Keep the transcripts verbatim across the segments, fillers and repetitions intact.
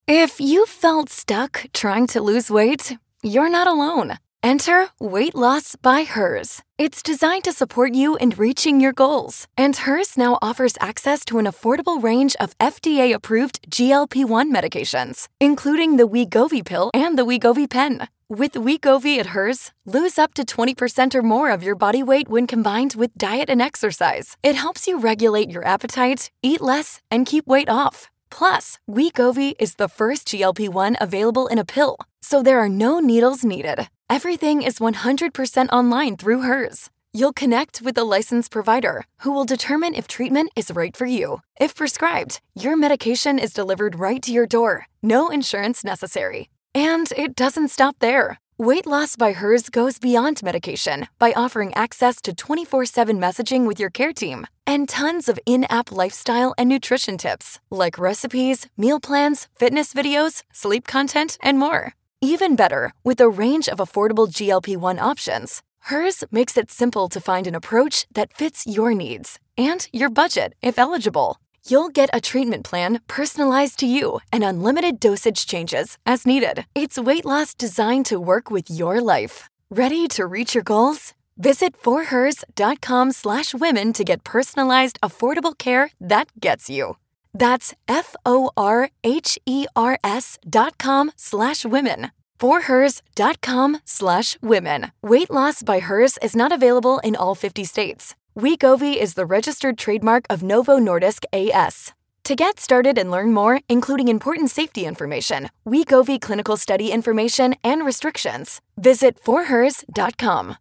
If you felt stuck trying to lose weight, you're not alone. Enter Weight Loss by Hers. It's designed to support you in reaching your goals. And Hers now offers access to an affordable range of F D A-approved G L P one medications, including the Wegovy pill and the Wegovy pen. With Wegovy at Hers, lose up to twenty percent or more of your body weight when combined with diet and exercise. It helps you regulate your appetite, eat less, and keep weight off. Plus, Wegovy is the first G L P one available in a pill, so there are no needles needed. Everything is one hundred percent online through Hers. You'll connect with a licensed provider who will determine if treatment is right for you. If prescribed, your medication is delivered right to your door. No insurance necessary. And it doesn't stop there. Weight Loss by Hers goes beyond medication by offering access to twenty-four seven messaging with your care team and tons of in-app lifestyle and nutrition tips like recipes, meal plans, fitness videos, sleep content, and more. Even better, with a range of affordable G L P one options, Hers makes it simple to find an approach that fits your needs and your budget if eligible. You'll get a treatment plan personalized to you and unlimited dosage changes as needed. It's weight loss designed to work with your life. Ready to reach your goals? Visit forhers.com slash women to get personalized, affordable care that gets you. That's F-O-R-H-E-R-S dot com slash women. forhers.com slash women. Weight Loss by Hers is not available in all fifty states. Wegovy is the registered trademark of Novo Nordisk A S. To get started and learn more, including important safety information, Wegovy clinical study information, and restrictions, visit forhers dot com.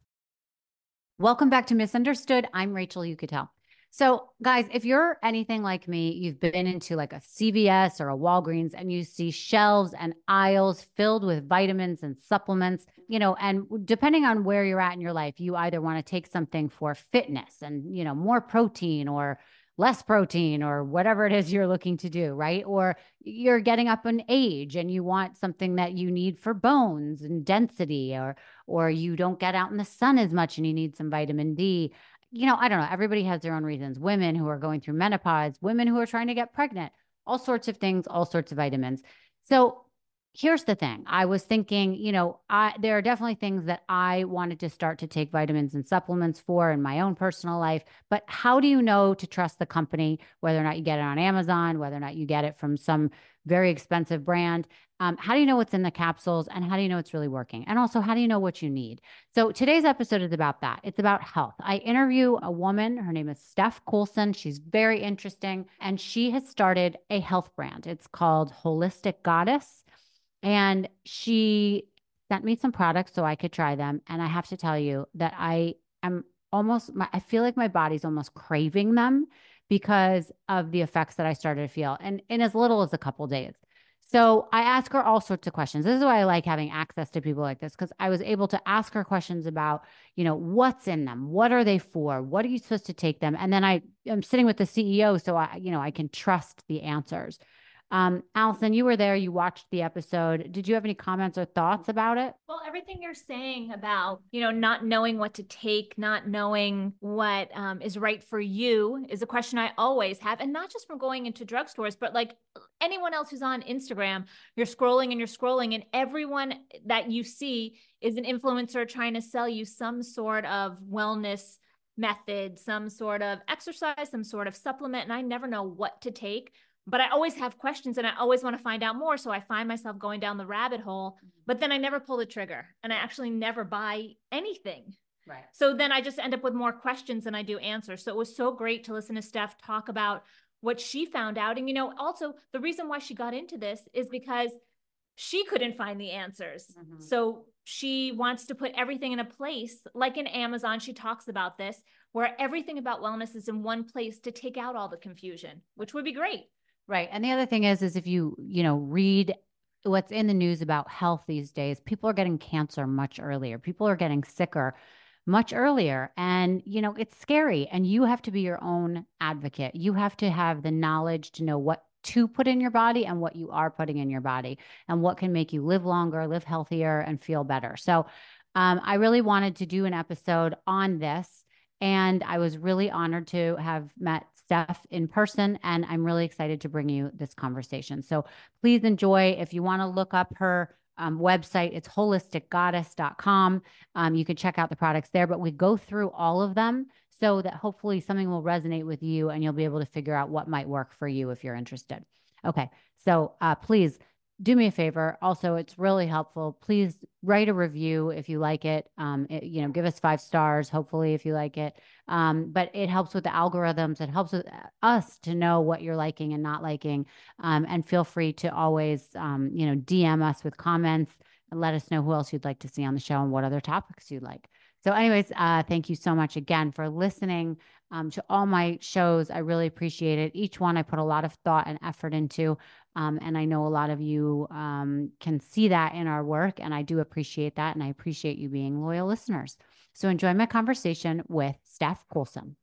Welcome back to Misunderstood. I'm Rachel Uchitel. So guys, if you're anything like me, you've been into like a C V S or a Walgreens and you see shelves and aisles filled with vitamins and supplements, you know, and depending on where you're at in your life, you either want to take something for fitness and, you know, more protein or less protein or whatever it is you're looking to do, right? Or you're getting up in age and you want something that you need for bones and density, or, or you don't get out in the sun as much and you need some vitamin D. You know, I don't know. Everybody has their own reasons. Women who are going through menopause, women who are trying to get pregnant, all sorts of things, all sorts of vitamins. So here's the thing. I was thinking, you know, I, there are definitely things that I wanted to start to take vitamins and supplements for in my own personal life. But how do you know to trust the company, whether or not you get it on Amazon, whether or not you get it from some very expensive brand? Um, how do you know what's in the capsules, and how do you know it's really working? And also, how do you know what you need? So today's episode is about that. It's about health. I interview a woman. Her name is Steph Coulson. She's very interesting, and she has started a health brand. It's called Holistic Goddess. And she sent me some products so I could try them. And I have to tell you that I am almost, my, I feel like my body's almost craving them because of the effects that I started to feel, and in as little as a couple days. So I ask her all sorts of questions. This is why I like having access to people like this, because I was able to ask her questions about, you know, what's in them? What are they for? What are you supposed to take them? And then I am sitting with the C E O, so I, you know, I can trust the answers. Um, Allison, you were there, you watched the episode. Did you have any comments or thoughts about it? Well, everything you're saying about, you know, not knowing what to take, not knowing what um, is right for you is a question I always have. And not just from going into drugstores, but like anyone else who's on Instagram, you're scrolling and you're scrolling, and everyone that you see is an influencer trying to sell you some sort of wellness method, some sort of exercise, some sort of supplement. And I never know what to take. But I always have questions and I always want to find out more. So I find myself going down the rabbit hole, but then I never pull the trigger and I actually never buy anything. Right. So then I just end up with more questions than I do answers. So it was so great to listen to Steph talk about what she found out. And, you know, also the reason why she got into this is because she couldn't find the answers. Mm-hmm. So she wants to put everything in a place, like in Amazon, she talks about this, where everything about wellness is in one place to take out all the confusion, which would be great. Right. And the other thing is, is if you, you know, read what's in the news about health these days, people are getting cancer much earlier. People are getting sicker much earlier. And, you know, it's scary. And you have to be your own advocate. You have to have the knowledge to know what to put in your body and what you are putting in your body and what can make you live longer, live healthier, and feel better. So um, I really wanted to do an episode on this. And I was really honored to have met Steph in person, and I'm really excited to bring you this conversation. So please enjoy. If you want to look up her um, website, it's holistic goddess dot com. Um, you can check out the products there, but we go through all of them so that hopefully something will resonate with you and you'll be able to figure out what might work for you if you're interested. Okay, so uh, please do me a favor. Also, it's really helpful. Please write a review if you like it. Um, it, you know, give us five stars, hopefully, if you like it. Um, but it helps with the algorithms. It helps with us to know what you're liking and not liking. Um, and feel free to always, um, you know, D M us with comments and let us know who else you'd like to see on the show and what other topics you'd like. So anyways, uh, thank you so much again for listening um, to all my shows. I really appreciate it. Each one I put a lot of thought and effort into. Um, and I know a lot of you um, can see that in our work, and I do appreciate that. And I appreciate you being loyal listeners. So enjoy my conversation with Steph Coulson.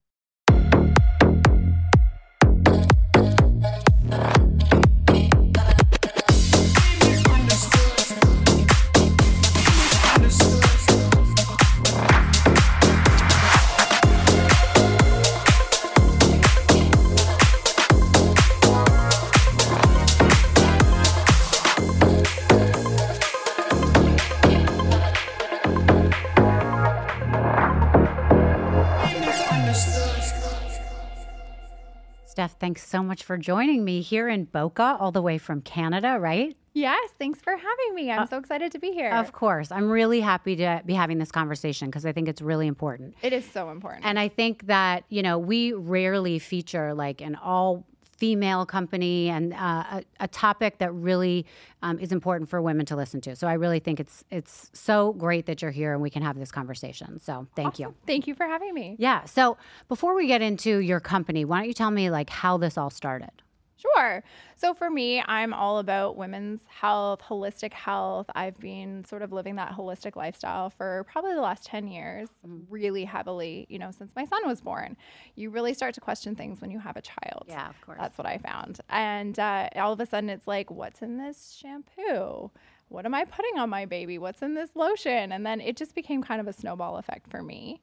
Steph, thanks so much for joining me here in Boca, all the way from Canada, right? Yes, thanks for having me. I'm Uh, so excited to be here. Of course. I'm really happy to be having this conversation because I think it's really important. It is so important. And I think that, you know, we rarely feature like an all female company and uh, a, a topic that really um, is important for women to listen to. So I really think it's it's so great that you're here and we can have this conversation. So thank Awesome. you. Thank you for having me. Yeah. So before we get into your company, why don't you tell me like how this all started? Sure. So for me, I'm all about women's health, holistic health. I've been sort of living that holistic lifestyle for probably the last ten years, really heavily, you know, since my son was born. You really start to question things when you have a child. Yeah, of course. That's what I found. And uh, all of a sudden it's like, what's in this shampoo? What am I putting on my baby? What's in this lotion? And then it just became kind of a snowball effect for me.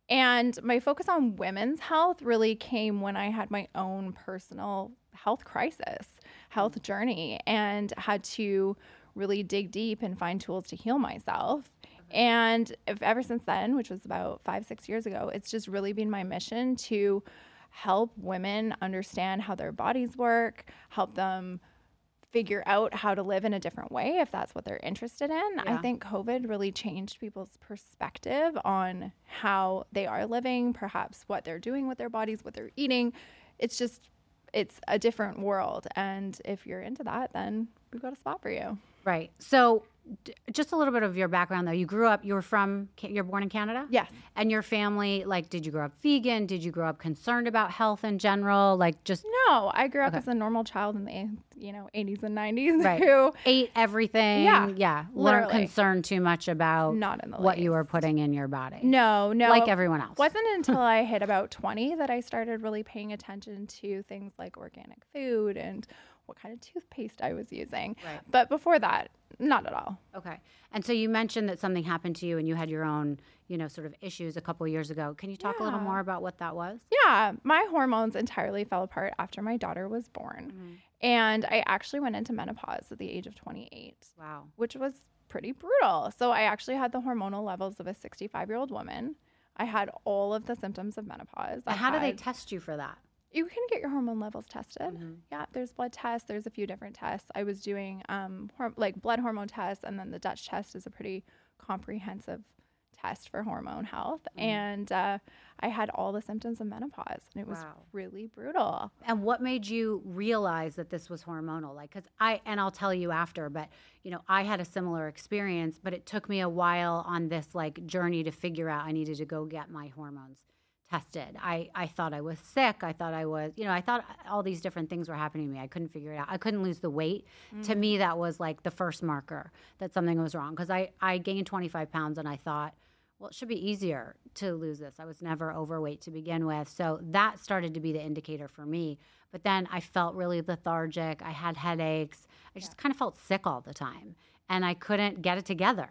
And my focus on women's health really came when I had my own personal health crisis, health journey, and had to really dig deep and find tools to heal myself. And if, ever since then, which was about five, six years ago, it's just really been my mission to help women understand how their bodies work, help them figure out how to live in a different way if that's what they're interested in. Yeah. I think COVID really changed people's perspective on how they are living, perhaps what they're doing with their bodies, what they're eating. It's just, it's a different world. And if you're into that, then we've got a spot for you. Right. So d- just a little bit of your background, though. You grew up, you were from, Ca- you're born in Canada? Yes. And your family, like, did you grow up vegan? Did you grow up concerned about health in general? Like, just No, I grew up Okay. as a normal child in the, you know, eighties and nineties Right. who ate everything? Yeah, Yeah. Weren't literally. concerned too much about not in the what you were least. putting in your body. No, no. Like everyone else. Wasn't until I hit about twenty that I started really paying attention to things like organic food and what kind of toothpaste I was using. Right. But before that, not at all. Okay. And so you mentioned that something happened to you and you had your own, you know, sort of issues a couple of years ago. Can you talk a little Yeah. more about what that was? Yeah, my hormones entirely fell apart after my daughter was born. Mm-hmm. And I actually went into menopause at the age of twenty-eight, Wow. which was pretty brutal. So I actually had the hormonal levels of a sixty-five-year-old woman. I had all of the symptoms of menopause. I And how do they had- test you for that? You can get your hormone levels tested. Mhm. Yeah, there's blood tests. There's a few different tests. I was doing um hor- like blood hormone tests, and then the Dutch test is a pretty comprehensive test for hormone health. Mhm. And uh, I had all the symptoms of menopause, and it was Wow. really brutal. And what made you realize that this was hormonal? Like, because I, and I'll tell you after, but, you know, I had a similar experience, but it took me a while on this like journey to figure out I needed to go get my hormones tested. I, I thought I was sick. I thought I was, you know, I thought all these different things were happening to me. I couldn't figure it out. I couldn't lose the weight. To me, that was like the first marker that something was wrong. Because I, I gained twenty-five pounds and I thought, well, it should be easier to lose this. I was never overweight to begin with. So that started to be the indicator for me. But then I felt really lethargic. I had headaches. I just kind of felt sick all the time. And I couldn't get it together.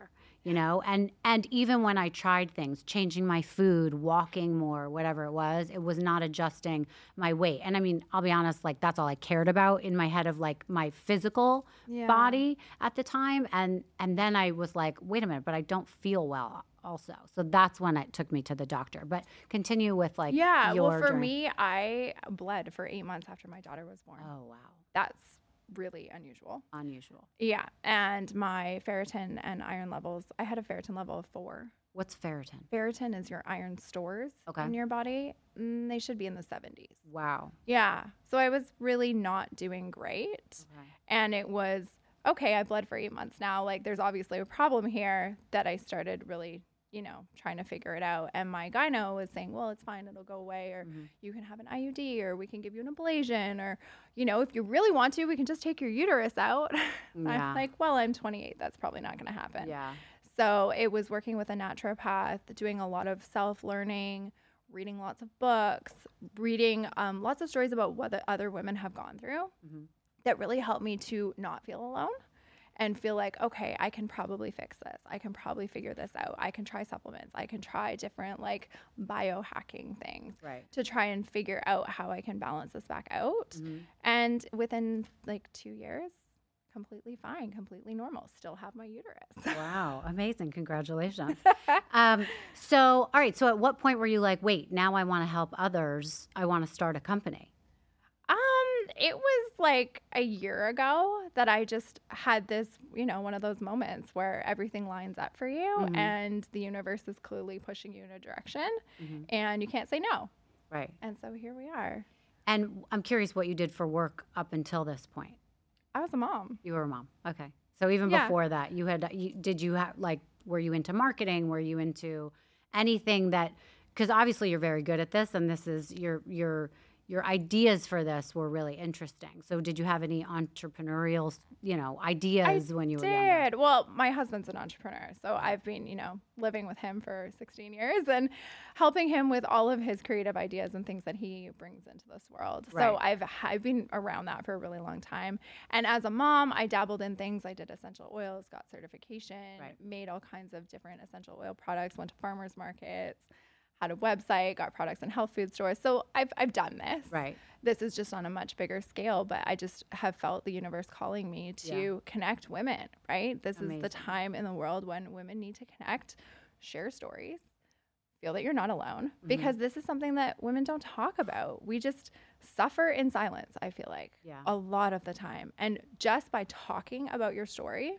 you know, and and even when I tried things, changing my food, walking more, whatever it was, it was not adjusting my weight. And I mean, I'll be honest, like that's all I cared about in my head of like my physical Yeah. body at the time. And and then I was like, wait a minute, but I don't feel well also. So that's when it took me to the doctor. But continue with like Yeah. your Well, for journey. me, I bled for eight months after my daughter was born. Oh wow, That's really unusual. unusual. Yeah. And my ferritin and iron levels, I had a ferritin level of four. What's ferritin? Ferritin is your iron stores Okay. in your body. Mm, they should be in the seventies. Wow. Yeah. So I was really not doing great. Okay. And it was, okay, I bled for eight months now. Like, there's obviously a problem here that I started really, you know, trying to figure it out. And my gyno was saying, well, it's fine. It'll go away. Or Mhm. you can have an I U D, or we can give you an ablation. Or, you know, if you really want to, we can just take your uterus out. Yeah. I'm like, well, I'm twenty-eight. That's probably not going to happen. Yeah. So it was working with a naturopath, doing a lot of self-learning, reading lots of books, reading um, lots of stories about what the other women have gone through Mhm. that really helped me to not feel alone and feel like, okay, I can probably fix this. I can probably figure this out. I can try supplements. I can try different like biohacking things Right. to try and figure out how I can balance this back out. Mhm. And within like two years, completely fine, completely normal, still have my uterus. Wow. Amazing. Congratulations. um, so, all right. So at what point were you like, wait, now I want to help others. I want to start a company. Um, it was like a year ago that I just had this, you know, one of those moments where everything lines up for you Mhm. and the universe is clearly pushing you in a direction Mhm. and you can't say no. Right. And so here we are. And I'm curious what you did for work up until this point. I was a mom. You were a mom. Okay. So even Yeah. before that, you had, you, did you have, like, were you into marketing? Were you into anything that, because obviously you're very good at this and this is your, your, your ideas for this were really interesting. So did you have any entrepreneurial, you know, ideas when you were younger? Did. Well, my husband's an entrepreneur. So I've been, you know, living with him for sixteen years and helping him with all of his creative ideas and things that he brings into this world. Right. So I've I've been around that for a really long time. And as a mom, I dabbled in things. I did essential oils, got certification, Right. made all kinds of different essential oil products, went to farmers markets, had a website, got products in health food stores. So I've I've done this. Right. This is just on a much bigger scale, but I just have felt the universe calling me to Yeah. connect women, right? This is Amazing. the time in the world when women need to connect, share stories, feel that you're not alone, Mhm. because this is something that women don't talk about. We just suffer in silence, I feel like, Yeah. a lot of the time. And just by talking about your story,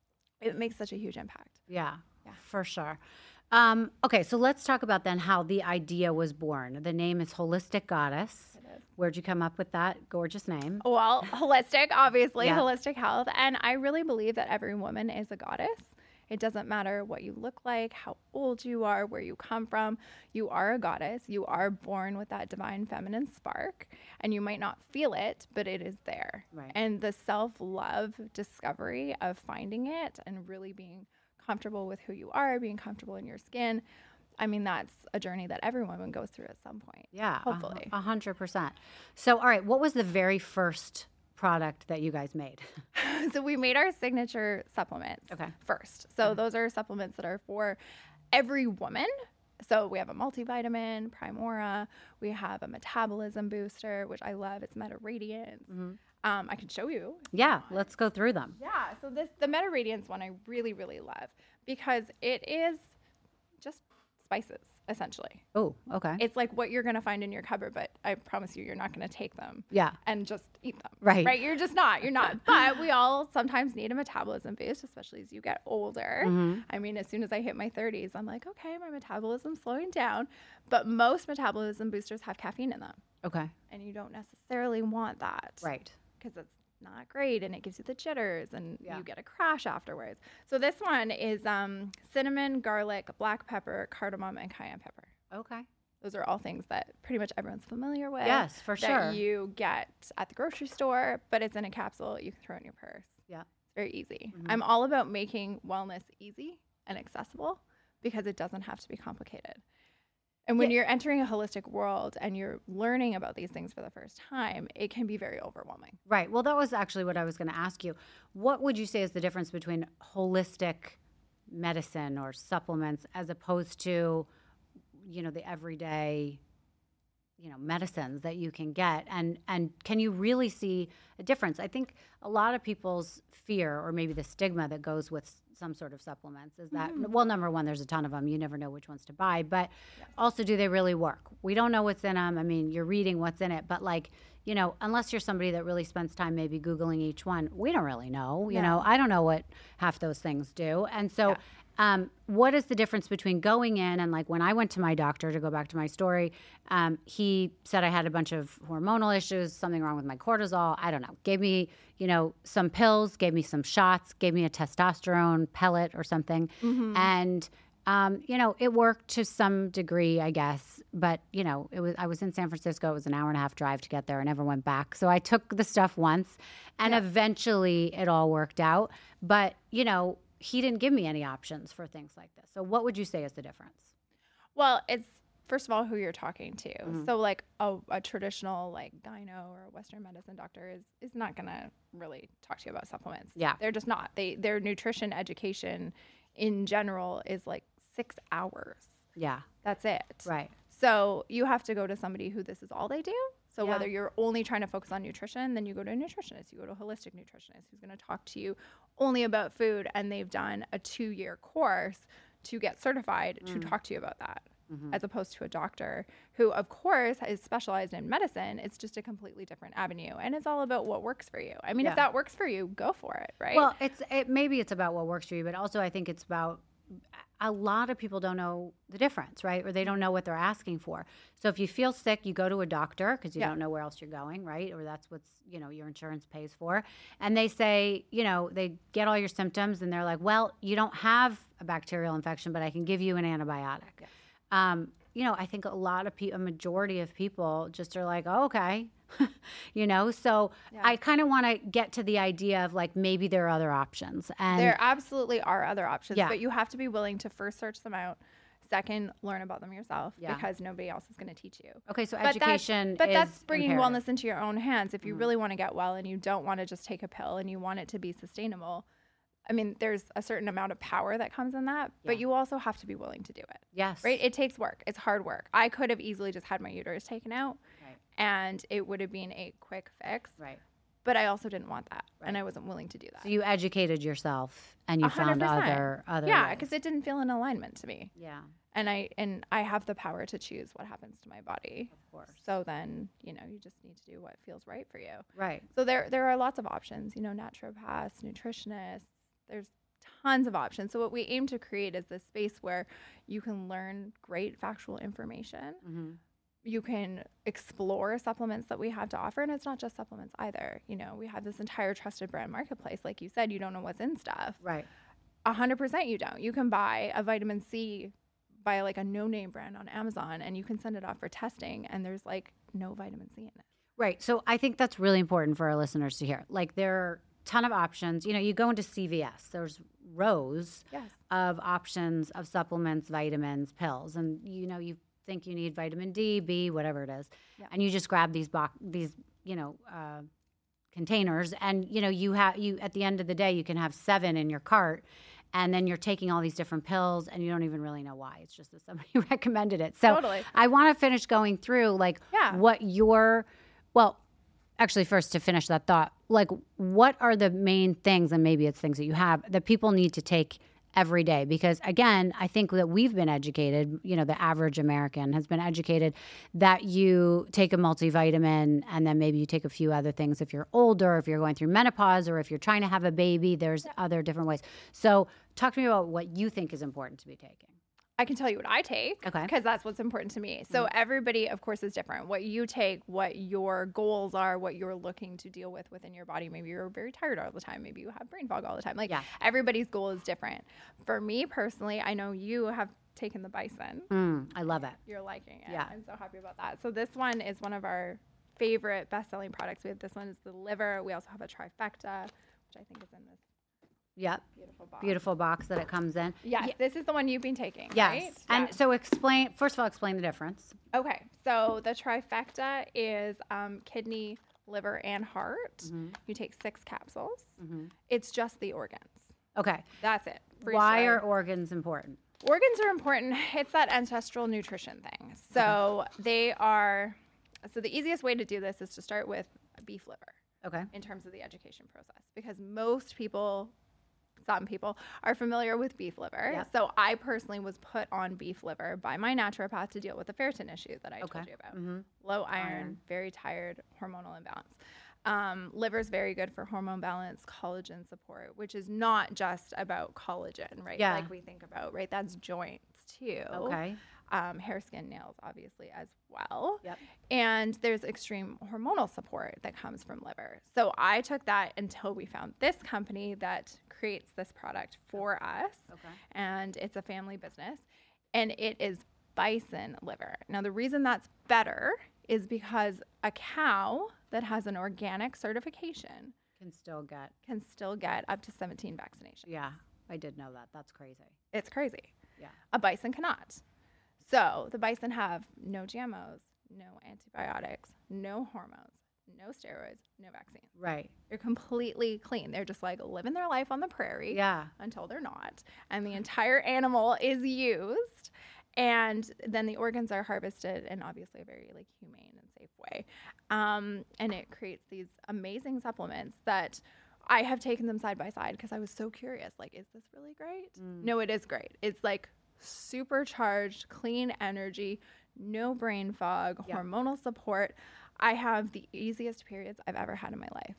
it makes such a huge impact. Yeah, Yeah. for sure. Um, okay, so let's talk about then how the idea was born. The name is Holistic Goddess. It is. Where'd you come up with that gorgeous name? Well, holistic, obviously, Yeah. holistic health. And I really believe that every woman is a goddess. It doesn't matter what you look like, how old you are, where you come from. You are a goddess. You are born with that divine feminine spark. And you might not feel it, but it is there. Right. And the self love discovery of finding it and really being comfortable with who you are, being comfortable in your skin. I mean, that's a journey that every woman goes through at some point. Yeah, a hu- Hopefully. a hundred percent. So, all right, what was the very first product that you guys made? So we made our signature supplements Okay. first. So Okay. those are supplements that are for every woman. So we have a multivitamin, Primora. We have a metabolism booster, which I love. It's Meta Radiance. Mhm. Um, I can show you. Yeah, let's go through them. Yeah. So this the Meta Radiance one I really really love because it is just spices essentially. Oh, okay. It's like what you're gonna find in your cupboard, but I promise you, you're not gonna take them yeah, and just eat them. Right. Right. You're just not. You're not. But we all sometimes need a metabolism boost, especially as you get older. Mhm. I mean, as soon as I hit my thirties, I'm like, okay, my metabolism's slowing down. But most metabolism boosters have caffeine in them. okay, And you don't necessarily want that. right. Because it's not great and it gives you the jitters and Yeah. you get a crash afterwards. So this one is um, cinnamon, garlic, black pepper, cardamom, and cayenne pepper. Okay. Those are all things that pretty much everyone's familiar with. Yes, for that sure. you get at the grocery store, but it's in a capsule. You can throw it in your purse. Yeah. It's very easy. Mhm. I'm all about making wellness easy and accessible because it doesn't have to be complicated. And when Yeah. you're entering a holistic world and you're learning about these things for the first time, it can be very overwhelming. Right. Well, that was actually what I was going to ask you. What would you say is the difference between holistic medicine or supplements as opposed to, you know, the everyday, you know, medicines that you can get? And and can you really see a difference? I think a lot of people's fear, or maybe the stigma that goes with some sort of supplements, is that, mm-hmm. well, number one, there's a ton of them. You never know which ones to buy. But yes. also, do they really work? We don't know what's in them. I mean, you're reading what's in it. But, like, you know, unless you're somebody that really spends time maybe Googling each one, we don't really know. You no. know, I don't know what half those things do. And so yeah. um, what is the difference between going in and, like, when I went to my doctor, to go back to my story, um, he said I had a bunch of hormonal issues, something wrong with my cortisol. I don't know. Gave me, you know, some pills, gave me some shots, gave me a testosterone pellet or something. Mm-hmm. And Um, you know, it worked to some degree, I guess, but, you know, it was, I was in San Francisco. It was an hour and a half drive to get there. I never went back. So I took the stuff once, and yeah. eventually it all worked out. But, you know, he didn't give me any options for things like this. So what would you say is the difference? Well, it's, first of all, who you're talking to. Mm-hmm. So, like, a, a traditional, like, gyno or Western medicine doctor is, is not going to really talk to you about supplements. Yeah. They're just not. They Their nutrition education in general is, like, six hours. Yeah. That's it. Right. So you have to go to somebody who this is all they do. So yeah. whether you're only trying to focus on nutrition, then you go to a nutritionist. You go to a holistic nutritionist who's going to talk to you only about food, and they've done a two-year course to get certified mm. to talk to you about that, mm-hmm. as opposed to a doctor who, of course, is specialized in medicine. It's just a completely different avenue, and it's all about what works for you. I mean, yeah. if that works for you, go for it, right? Well, it's it, maybe it's about what works for you, but also I think it's about, a lot of people don't know the difference, right? Or they don't know what they're asking for. So if you feel sick, you go to a doctor because you yeah. don't know where else you're going, right? Or that's what's, you know, your insurance pays for. And they say, you know, they get all your symptoms and they're like, well, you don't have a bacterial infection, but I can give you an antibiotic. Yes. Um, you know, I think a lot of people, a majority of people just are like, oh, okay. you know, so yeah. I kind of want to get to the idea of, like, maybe there are other options. And there absolutely are other options, yeah. but you have to be willing to first search them out. Second, learn about them yourself yeah. because nobody else is going to teach you. Okay, so but education that's, But is that's bringing imperative. wellness into your own hands. If you mm-hmm. really want to get well and you don't want to just take a pill and you want it to be sustainable, I mean, there's a certain amount of power that comes in that, but yeah. you also have to be willing to do it. Yes. Right? It takes work. It's hard work. I could have easily just had my uterus taken out. Right. And it would have been a quick fix. Right. But I also didn't want that. Right. And I wasn't willing to do that. So you educated yourself and you one hundred percent found other other Yeah, because it didn't feel in alignment to me. Yeah. And I and I have the power to choose what happens to my body. Of course. So then, you know, you just need to do what feels right for you. Right. So there there are lots of options, you know, naturopaths, nutritionists. There's tons of options. So what we aim to create is this space where you can learn great factual information. Mm-hmm. You can explore supplements that we have to offer. And it's not just supplements either. You know, we have this entire trusted brand marketplace. Like you said, you don't know what's in stuff. Right. A hundred percent you don't. You can buy a vitamin C by, like, a no-name brand on Amazon, and you can send it off for testing, and there's, like, no vitamin C in it. Right. So I think that's really important for our listeners to hear. Like, there are a ton of options. You know, you go into C V S, there's rows yes. of options of supplements, vitamins, pills. And, you know, you think you need vitamin D, B, whatever it is. Yeah. And you just grab these, bo- these you know, uh, containers. And, you know, you have, you at the end of the day, you can have seven in your cart. And then you're taking all these different pills and you don't even really know why. It's just that somebody recommended it. So totally. I want to finish going through, like, yeah. what your, well, actually first to finish that thought, like, what are the main things, and maybe it's things that you have, that people need to take every day? Because, again, I think that we've been educated, you know, the average American has been educated that you take a multivitamin and then maybe you take a few other things if you're older, if you're going through menopause, or if you're trying to have a baby. There's yeah. other different ways. So talk to me about what you think is important to be taking. I can tell you what I take, okay, because that's what's important to me. So mm-hmm. everybody, of course, is different. What you take, what your goals are, what you're looking to deal with within your body. Maybe you're very tired all the time. Maybe you have brain fog all the time. Like, yeah. everybody's goal is different. For me personally, I know you have taken the Bison. Mm, I love it. You're liking it. Yeah. I'm so happy about that. So this one is one of our favorite best-selling products. We have this one is the liver. We also have a trifecta, which I think is in this. Yep. Beautiful box. Beautiful box that it comes in. Yes, yeah. This is the one you've been taking, yes. right? And yes. so explain, first of all, explain the difference. Okay. So the trifecta is um, kidney, liver, and heart. Mm-hmm. You take six capsules. Mm-hmm. It's just the organs. Okay. That's it. Why are organs important? Organs are important. It's that ancestral nutrition thing. So okay. they are, so the easiest way to do this is to start with beef liver. Okay. In terms of the education process, because most people, some people are familiar with beef liver. Yep. So I personally was put on beef liver by my naturopath to deal with the ferritin issue that I okay. told you about. Mm-hmm. Low iron, iron, very tired, hormonal imbalance. Um, liver is very good for hormone balance, collagen support, which is not just about collagen, right? Yeah. Like we think about, right? That's joints too. Okay. Um, hair, skin, nails, obviously, as well. Yep. And there's extreme hormonal support that comes from liver. So I took that until we found this company that creates this product for us. Okay. And it's a family business. And it is bison liver. Now, the reason that's better is because a cow that has an organic certification can still get can still get up to seventeen vaccinations. Yeah, I did know that. That's crazy. It's crazy. Yeah. A bison cannot. So the bison have no G M Os, no antibiotics, no hormones, no steroids, no vaccines. Right. They're completely clean. They're just like living their life on the prairie yeah. until they're not. And the entire animal is used. And then the organs are harvested in obviously a very like humane and safe way. Um, and it creates these amazing supplements that I have taken them side by side because I was so curious. Like, is this really great? Mm. No, it is great. It's like supercharged, clean energy, no brain fog, yep. hormonal support. I have the easiest periods I've ever had in my life.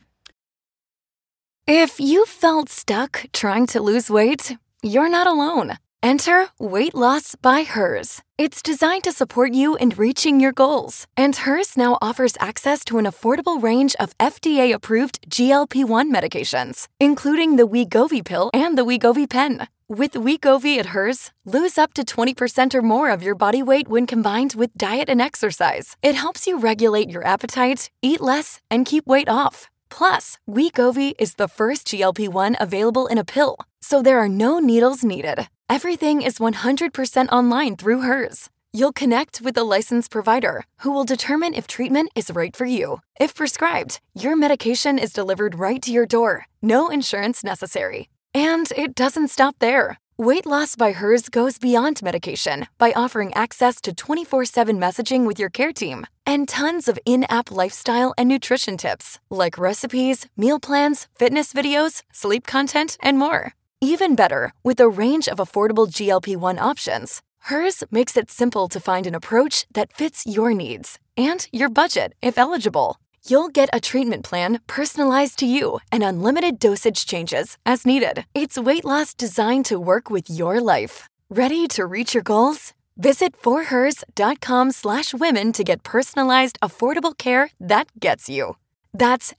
If you felt stuck trying to lose weight, you're not alone. Enter Weight Loss by Hers. It's designed to support you in reaching your goals. And Hers now offers access to an affordable range of F D A-approved G L P one medications, including the Wegovy pill and the Wegovy pen. With Wegovy at Hers, lose up to twenty percent or more of your body weight when combined with diet and exercise. It helps you regulate your appetite, eat less, and keep weight off. Plus, Wegovy is the first G L P one available in a pill, so there are no needles needed. Everything is one hundred percent online through Hers. You'll connect with a licensed provider who will determine if treatment is right for you. If prescribed, your medication is delivered right to your door. No insurance necessary. And it doesn't stop there. Weight Loss by Hers goes beyond medication by offering access to twenty-four seven messaging with your care team and tons of in-app lifestyle and nutrition tips like recipes, meal plans, fitness videos, sleep content, and more. Even better, with a range of affordable G L P one options, Hers makes it simple to find an approach that fits your needs and your budget if eligible. You'll get a treatment plan personalized to you and unlimited dosage changes as needed. It's weight loss designed to work with your life. Ready to reach your goals? Visit forhers.com slash women to get personalized, affordable care that gets you. That's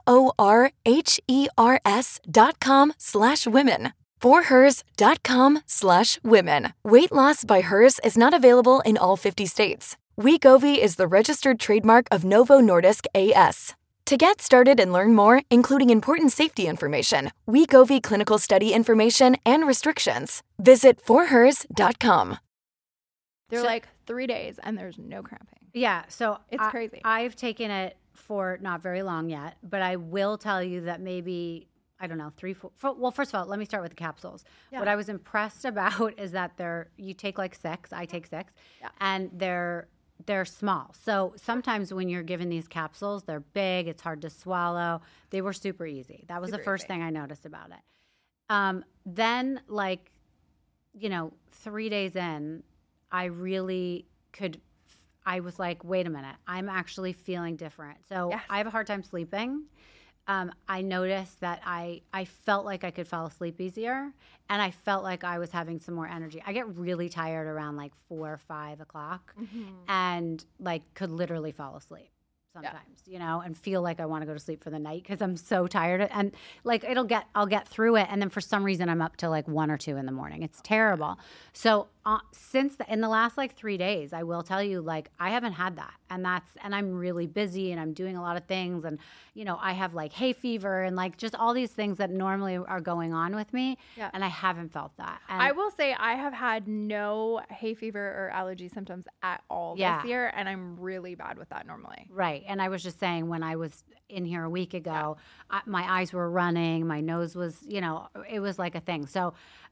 F-O-R-H-E-R-S dot com slash women. forhers.com slash women. Weight Loss by Hers is not available in all fifty states. Wegovy is the registered trademark of Novo Nordisk A S. To get started and learn more, including important safety information, Wegovy clinical study information, and restrictions, visit forhers dot com. They're So- like three days and there's no cramping. Yeah, so It's I- crazy. I've taken it for not very long yet, but I will tell you that maybe, I don't know, three, four, four well, first of all, let me start with the capsules. Yeah. What I was impressed about is that they're, you take like six, I take six, Yeah. and they're, they're small. So sometimes when you're given these capsules, they're big, it's hard to swallow. They were super easy. That was Super the first easy. thing I noticed about it. Um, then like, you know, three days in, I really could, I was like, wait a minute, I'm actually feeling different. So Yes. I have a hard time sleeping. Um, I noticed that I, I felt like I could fall asleep easier, and I felt like I was having some more energy. I get really tired around like four or five o'clock Mm-hmm. and like could literally fall asleep sometimes, you know, and feel like I want to go to sleep for the night because I'm so tired. And like it'll get, I'll get through it. And then for some reason I'm up to like one or two in the morning. It's terrible. So uh, since the, in the last like three days, I will tell you, like, I haven't had that. And that's, and I'm really busy and I'm doing a lot of things. And, you know, I have like hay fever and like just all these things that normally are going on with me. Yeah. And I haven't felt that. And I will say I have had no hay fever or allergy symptoms at all Yeah. this year, and I'm really bad with that normally. Right. And I was just saying when I was in here a week ago. I, my eyes were running. My nose was, you know, it was like a thing. So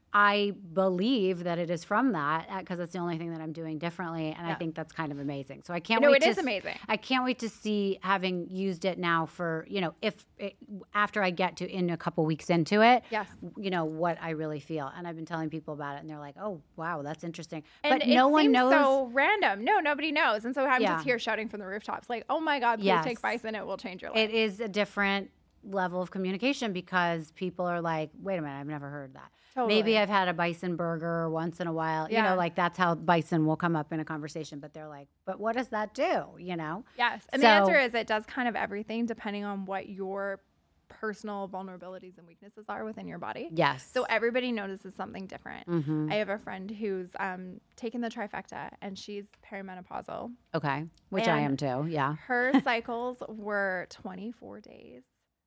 I believe that it is from that because it's the only thing that I'm doing differently, and yeah. I think that's kind of amazing. So I can't. No, wait it to, is amazing. I can't wait to see, having used it now for, you know, if it, after I get to in a couple weeks into it, yes, you know what I really feel. And I've been telling people about it, and they're like, "Oh, wow, that's interesting." And but it no one seems knows. So random. No, nobody knows, and so I'm Yeah. just here shouting from the rooftops, like, "Oh my God, please Yes. take bison. It will change your life." It is a different level of communication because people are like, "Wait a minute, I've never heard that." Totally. Maybe I've had a bison burger once in a while. Yeah. You know, like that's how bison will come up in a conversation. But they're like, but what does that do? You know? Yes. And So- the answer is it does kind of everything depending on what your personal vulnerabilities and weaknesses are within your body. Yes. So everybody notices something different. Mhm. I have a friend who's um, taken the trifecta and she's perimenopausal. Okay. Which I am And too. Yeah. Her cycles were twenty-four days.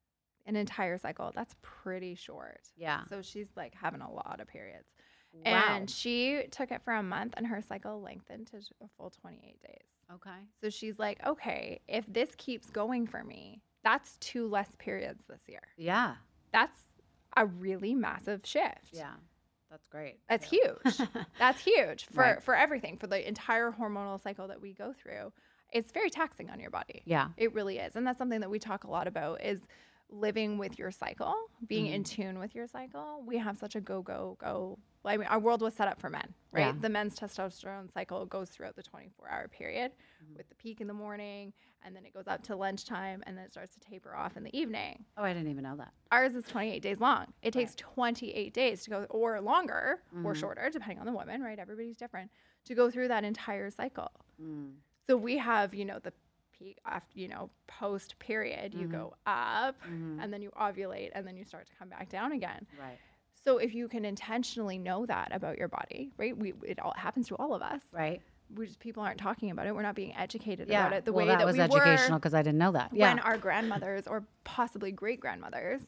An entire cycle. That's pretty short. Yeah. So she's like having a lot of periods. Wow. And she took it for a month and her cycle lengthened to a full twenty-eight days. Okay. So she's like, okay, if this keeps going for me, that's two less periods this year. Yeah. That's a really massive shift. Yeah. That's great. That's Yeah. huge. That's huge for, Right. for everything, for the entire hormonal cycle that we go through. It's very taxing on your body. Yeah. It really is. And that's something that we talk a lot about is living with your cycle, being Mhm. in tune with your cycle. We have such a go, go, go. Well, I mean, our world was set up for men, right? Yeah. The men's testosterone cycle goes throughout the twenty-four hour period Mhm. with the peak in the morning, and then it goes up to lunchtime, and then it starts to taper off in the evening. Oh, I didn't even know that. Ours is twenty-eight days long. It takes Right. twenty-eight days to go, or longer, or Mhm. shorter, depending on the woman, right? Everybody's different, to go through that entire cycle. Mm. So we have, you know, the peak after, you know, post period, you Mhm. go up Mhm. and then you ovulate and then you start to come back down again. Right. So if you can intentionally know that about your body, right? We it all happens to all of us. Right. We just people aren't talking about it. We're not being educated Yeah. about it the well, way that, that was we educational were because I didn't know that. Yeah. when our grandmothers or possibly great grandmothers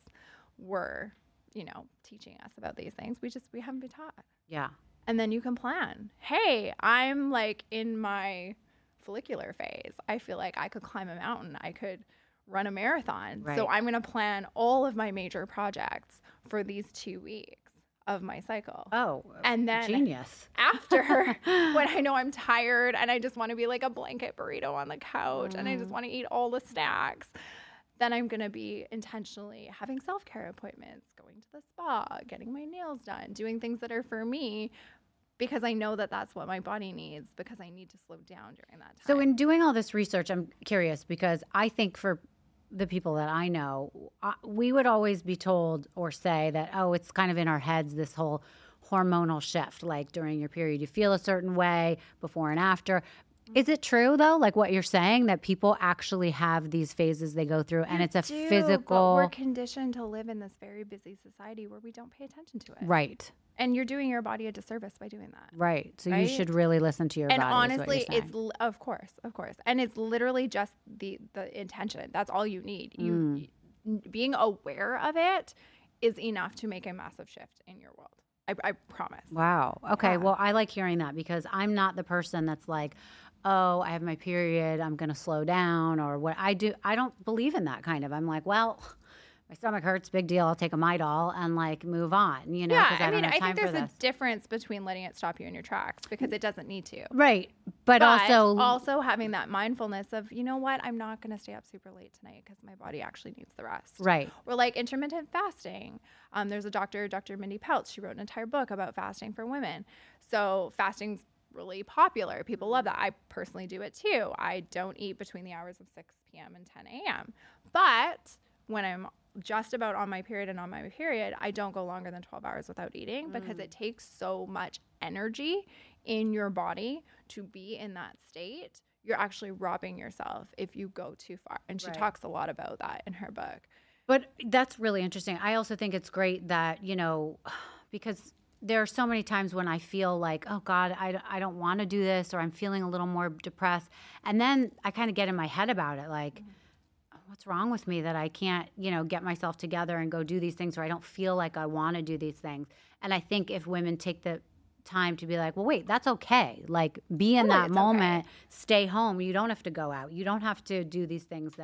were, you know, teaching us about these things. We just we haven't been taught. yeah. And then you can plan. Hey, I'm like in my follicular phase. I feel like I could climb a mountain. I could run a marathon. Right. So I'm going to plan all of my major projects for these two weeks of my cycle. Oh. And then genius. After, when I know I'm tired and I just want to be like a blanket burrito on the couch and I just Mm. want to eat all the snacks, then I'm going to be intentionally having self-care appointments, going to the spa, getting my nails done, doing things that are for me because I know that that's what my body needs because I need to slow down during that time. So in doing all this research, I'm curious because I think for the people that I know, uh, we would always be told or say that, oh, it's kind of in our heads, this whole hormonal shift, like during your period, you feel a certain way before and after. Is it true though, like what you're saying, that people actually have these phases they go through and You it's a do, physical, but we're conditioned to live in this very busy society where we don't pay attention to it. right, And you're doing your body a disservice by doing that. right. So you Right? should really listen to your And body. is what honestly, you're it's saying. l- of course, of course, and it's literally just the the intention. That's all you need. You Mm. y- being aware of it is enough to make a massive shift in your world. I, I promise. Wow. Okay. Yeah. Well, I like hearing that because I'm not the person that's like, oh, I have my period, I'm going to slow down or what I do. I don't believe in that kind of. I'm like, well, my stomach hurts, big deal. I'll take a Midol and like move on, you know, Yeah, because I, I mean, don't have I time think for there's a this. difference between letting it stop you in your tracks because it doesn't need to. Right. But, also, also having that mindfulness of, you know what, I'm not going to stay up super late tonight because my body actually needs the rest. right. Or like intermittent fasting. Um, there's a doctor, Doctor Mindy Peltz. She wrote an entire book about fasting for women. So fasting's really popular. People love that. I personally do it too. I don't eat between the hours of six p.m. and ten a.m. But when I'm just about on my period and on my period, I don't go longer than twelve hours without eating because Mm. it takes so much energy in your body to be in that state. You're actually robbing yourself if you go too far. And she Right. talks a lot about that in her book. But that's really interesting. I also think it's great that, you know, because there are so many times when I feel like, oh God, I, I don't want to do this, or I'm feeling a little more depressed. And then I kind of get in my head about it, like, what's wrong with me that I can't, you know, get myself together and go do these things, or I don't feel like I want to do these things. And I think if women take the time to be like, well, wait, that's okay. Like, be in Totally, that it's moment, okay. stay home. You don't have to go out. You don't have to do these things that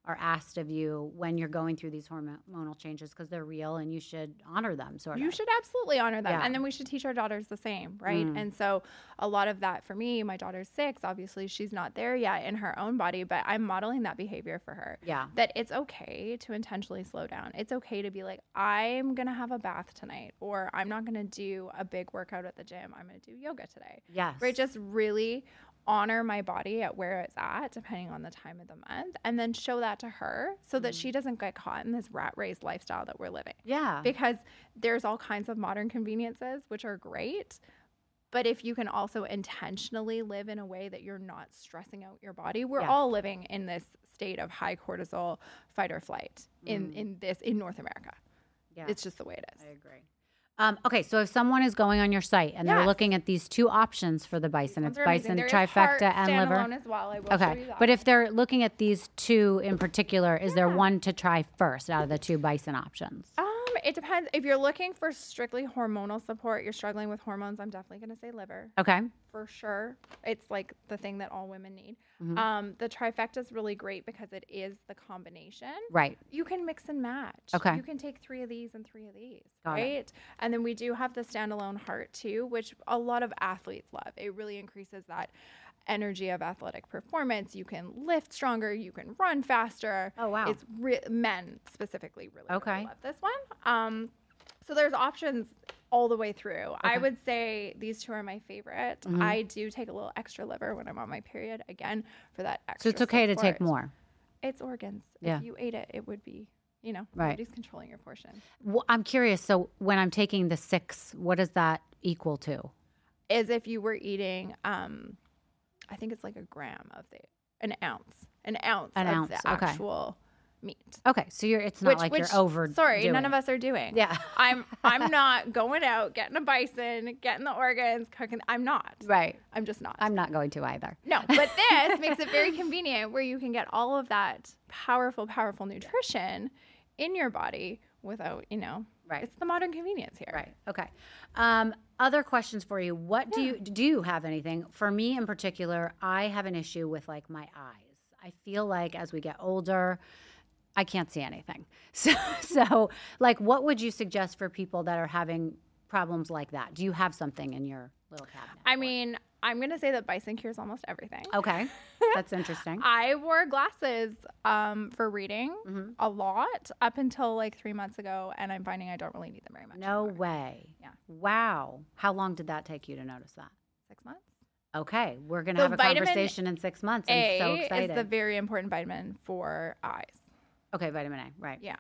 are asked of you when you're going through these hormonal changes because they're real and you should honor them, sort of. You should absolutely honor them. Yeah. And then we should teach our daughters the same, right? Mm. And so a lot of that for me, my daughter's six, obviously she's not there yet in her own body, but I'm modeling that behavior for her. Yeah. That it's okay to intentionally slow down. It's okay to be like, I'm going to have a bath tonight, or I'm not going to do a big workout at the gym. I'm going to do yoga today. Yes. Right? Just really honor my body at where it's at, depending on the time of the month, and then show that to her so that Mhm. she doesn't get caught in this rat race lifestyle that we're living. Yeah. Because there's all kinds of modern conveniences, which are great. But if you can also intentionally live in a way that you're not stressing out your body, we're Yeah. all living in this state of high cortisol fight or flight in, Mm. in this, in North America. Yeah. It's just the way it is. I agree. Um, okay, so if someone is going on your site and they're Yes. looking at these two options for the bison, These it's ones are amazing. bison, There is trifecta, heart and liver. standalone as well. I will show Okay, you that but one. if they're looking at these two in particular, is there Yeah. one to try first out of the two bison options? Um, it depends. If you're looking for strictly hormonal support, you're struggling with hormones, I'm definitely going to say liver Okay. for sure. It's like the thing that all women need. Mhm. Um, the trifecta is really great because it is the combination. Right. You can mix and match. Okay. You can take three of these and three of these, Got it. right? And then we do have the standalone heart too, which a lot of athletes love. It really increases that energy of athletic performance. You can lift stronger. You can run faster. Oh, wow. It's re- men specifically really, really Okay. love this one. Um, so there's options all the way through. I Okay. would say these two are my favorite. Mhm. I do take a little extra liver when I'm on my period, again, for that So extra it's okay to take support. more. It's organs. Yeah. If you ate it, it would be, you know, Right. nobody's controlling your portion. Wh- I'm curious. So when I'm taking the six, what does that equal to? As if you were eating, um, I think it's like a gram of the, an ounce, an ounce An of ounce, the okay. actual meat. Okay, so you're. It's not Which, like which, you're over. sorry, none of us are doing. Yeah. I'm, I'm not going out, getting a bison, getting the organs, cooking. I'm not. Right. I'm just not. I'm not going to either. No, but this makes it very convenient where you can get all of that powerful, powerful nutrition in your body without, you know, Right. it's the modern convenience here. Right. Okay. Um, other questions for you. What do you do? You have anything for me in particular? I have an issue with like my eyes. I feel like as we get older, I can't see anything. So, so like, what would you suggest for people that are having problems like that? Do you have something in your little cabinet? I mean, I'm going to say that bison cures almost everything. Okay, that's interesting. I wore glasses um, for reading Mhm. a lot up until like three months ago, and I'm finding I don't really need them very much. No anymore. way. Yeah. Wow. How long did that take you to notice that? Six months. Okay, we're gonna So have a vitamin conversation in six months. I'm A so excited. is the very important vitamin for eyes. okay, vitamin A. Right. Yeah.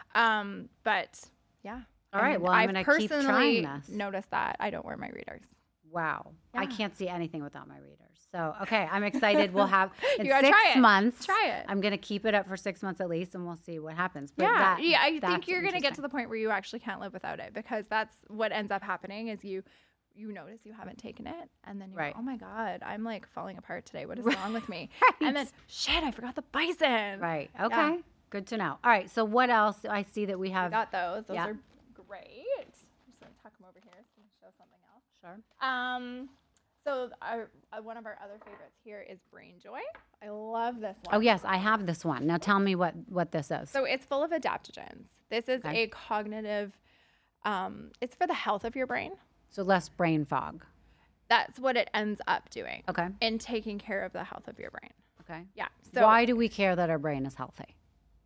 Um, but yeah. All I right, mean, well, I'm I've gonna keep personally trying this. noticed that I don't wear my readers. Wow. I Yeah. can't see anything without my readers. So, okay, I'm excited. We'll have in You gotta six try it. months. Try it. I'm going to keep it up for six months at least, and we'll see what happens. But yeah, that, yeah. I think that's you're gonna get to interesting. the point where you actually can't live without it, because that's what ends up happening is you you notice you haven't taken it, and then you're Right. like, oh my god, I'm like falling apart today. What is Right. wrong with me? Right. And then shit, I forgot the bison. Right. Okay. Good to know. All right. So, what else? I see that we I have. got those. Those Yeah. are great. I'm just gonna tuck them over here so we can show something else. Sure. Um, so our, uh, one of our other favorites here is Brain Joy. I love this one. Oh, yes, I have this one. Now, tell me what, what this is. So it's full of adaptogens. This is Okay. a cognitive, um, it's for the health of your brain. So, less brain fog. That's what it ends up doing Okay. in taking care of the health of your brain. Okay. Yeah. So Why do we care that our brain is healthy?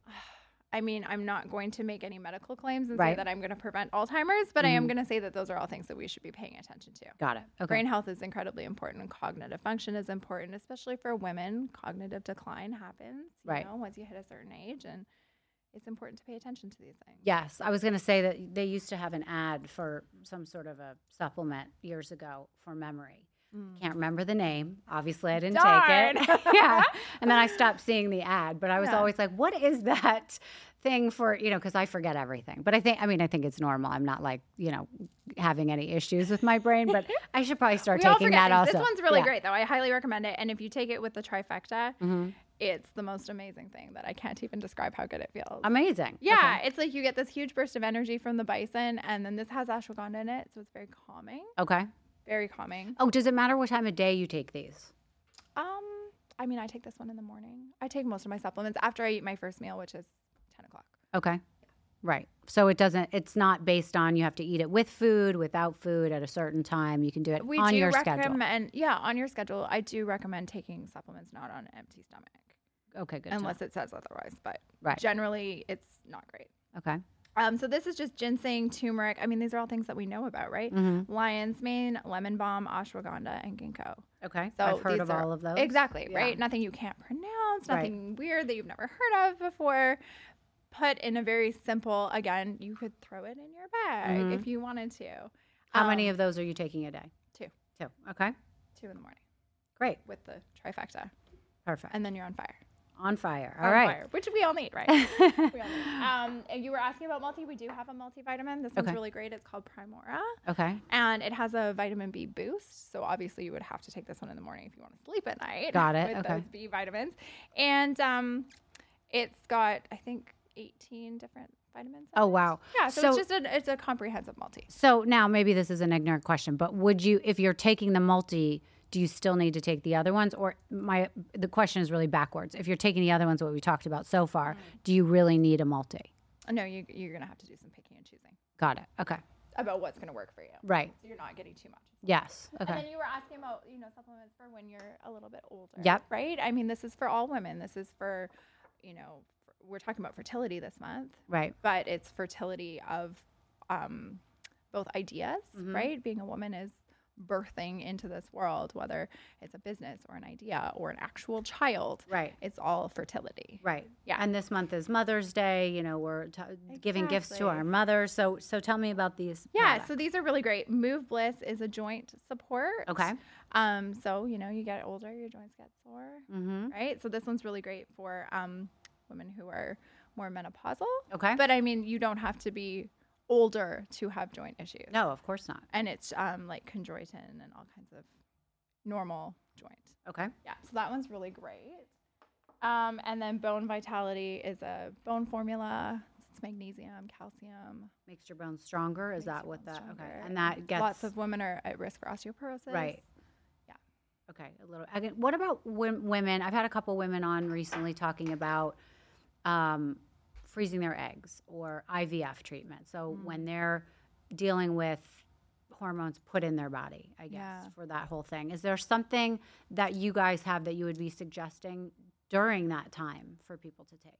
I mean, I'm not going to make any medical claims and say Right. that I'm going to prevent Alzheimer's, but I am Mhm. going to say that those are all things that we should be paying attention to. Got it. Okay. Brain health is incredibly important, and cognitive function is important, especially for women. Cognitive decline happens, you Right. know, once you hit a certain age, and it's important to pay attention to these things. Yes, I was going to say that they used to have an ad for some sort of a supplement years ago for memory. Mm. Can't remember the name. Obviously, I didn't Darn. take it. Yeah. And then I stopped seeing the ad, but I was Yeah. always like, what is that thing for, you know, because I forget everything. But I think, I mean, I think it's normal. I'm not like, you know, having any issues with my brain, but I should probably start We all taking forget that things. also. This one's really Yeah. great, though. I highly recommend it. And if you take it with the trifecta, Mhm. it's the most amazing thing that I can't even describe how good it feels. Amazing. Yeah, Okay. it's like you get this huge burst of energy from the bison, and then this has ashwagandha in it, so it's very calming. Okay. Very calming. Oh, does it matter what time of day you take these? Um, I mean, I take this one in the morning. I take most of my supplements after I eat my first meal, which is ten o'clock. Okay. Right. So it doesn't, it's not based on you have to eat it with food, without food at a certain time. You can do it We on do your recommend, schedule. Yeah, on your schedule. I do recommend taking supplements not on an empty stomach. Okay, good. Unless it says otherwise, but right. generally it's not great. Okay. Um, so this is just ginseng, turmeric. I mean, these are all things that we know about, right? Mm-hmm. Lion's mane, lemon balm, ashwagandha, and ginkgo. Okay. So I've heard of are, all of those. Exactly, yeah. right? Nothing you can't pronounce, nothing right. weird that you've never heard of before. Put in a very simple, again, you could throw it in your bag mm-hmm. if you wanted to. How um, many of those are you taking a day? Two. Two. Okay. Two in the morning. Great. With the trifecta. Perfect. And then you're on fire. On fire. All on right. Fire, which we all need, right? we all need. Um, and you were asking about multi. We do have a multivitamin. This one's okay. really great. It's called Primora. Okay. And it has a vitamin B boost. So obviously you would have to take this one in the morning if you want to sleep at night. Got it. With okay. those B vitamins. And um, it's got, I think, eighteen different vitamins. Oh, wow. Yeah. So, so it's just a, it's a comprehensive multi. So now maybe this is an ignorant question, but would you, if you're taking the multi, do you still need to take the other ones? Or my the question is really backwards. If you're taking the other ones, what we talked about so far, mm. do you really need a multi? No, you, you're going to have to do some picking and choosing. Got it. Okay. About what's going to work for you. Right. So you're not getting too much. Yes. Okay. And then you were asking about, you know, supplements for when you're a little bit older. Yep. Right? I mean, this is for all women. This is for, you know, for, we're talking about fertility this month. Right. But it's fertility of um, both ideas, mm-hmm. right? Being a woman is birthing into this world, whether it's a business or an idea or an actual child. Right. It's all fertility. Right. Yeah. And this month is Mother's Day. You know, we're t- exactly. giving gifts to our mothers. So, so tell me about these. Yeah. products. So these are really great. Move Bliss is a joint support. Okay. Um. So you know, you get older, your joints get sore. Mm-hmm. Right. So this one's really great for um women who are more menopausal. Okay. But I mean, you don't have to be older to have joint issues. No, of course not. And it's um like chondroitin and all kinds of normal joints. Okay. Yeah, so that one's really great. Um, and then Bone Vitality is a bone formula. It's magnesium, calcium. Makes your bones stronger. Is that what that? Stronger. Okay. And that gets lots of women are at risk for osteoporosis. Right. Yeah. Okay. A little. Again, what about w- women? I've had a couple women on recently talking about um, freezing their eggs or I V F treatment. So mm. when they're dealing with hormones put in their body, I guess, yeah. for that whole thing. Is there something that you guys have that you would be suggesting during that time for people to take?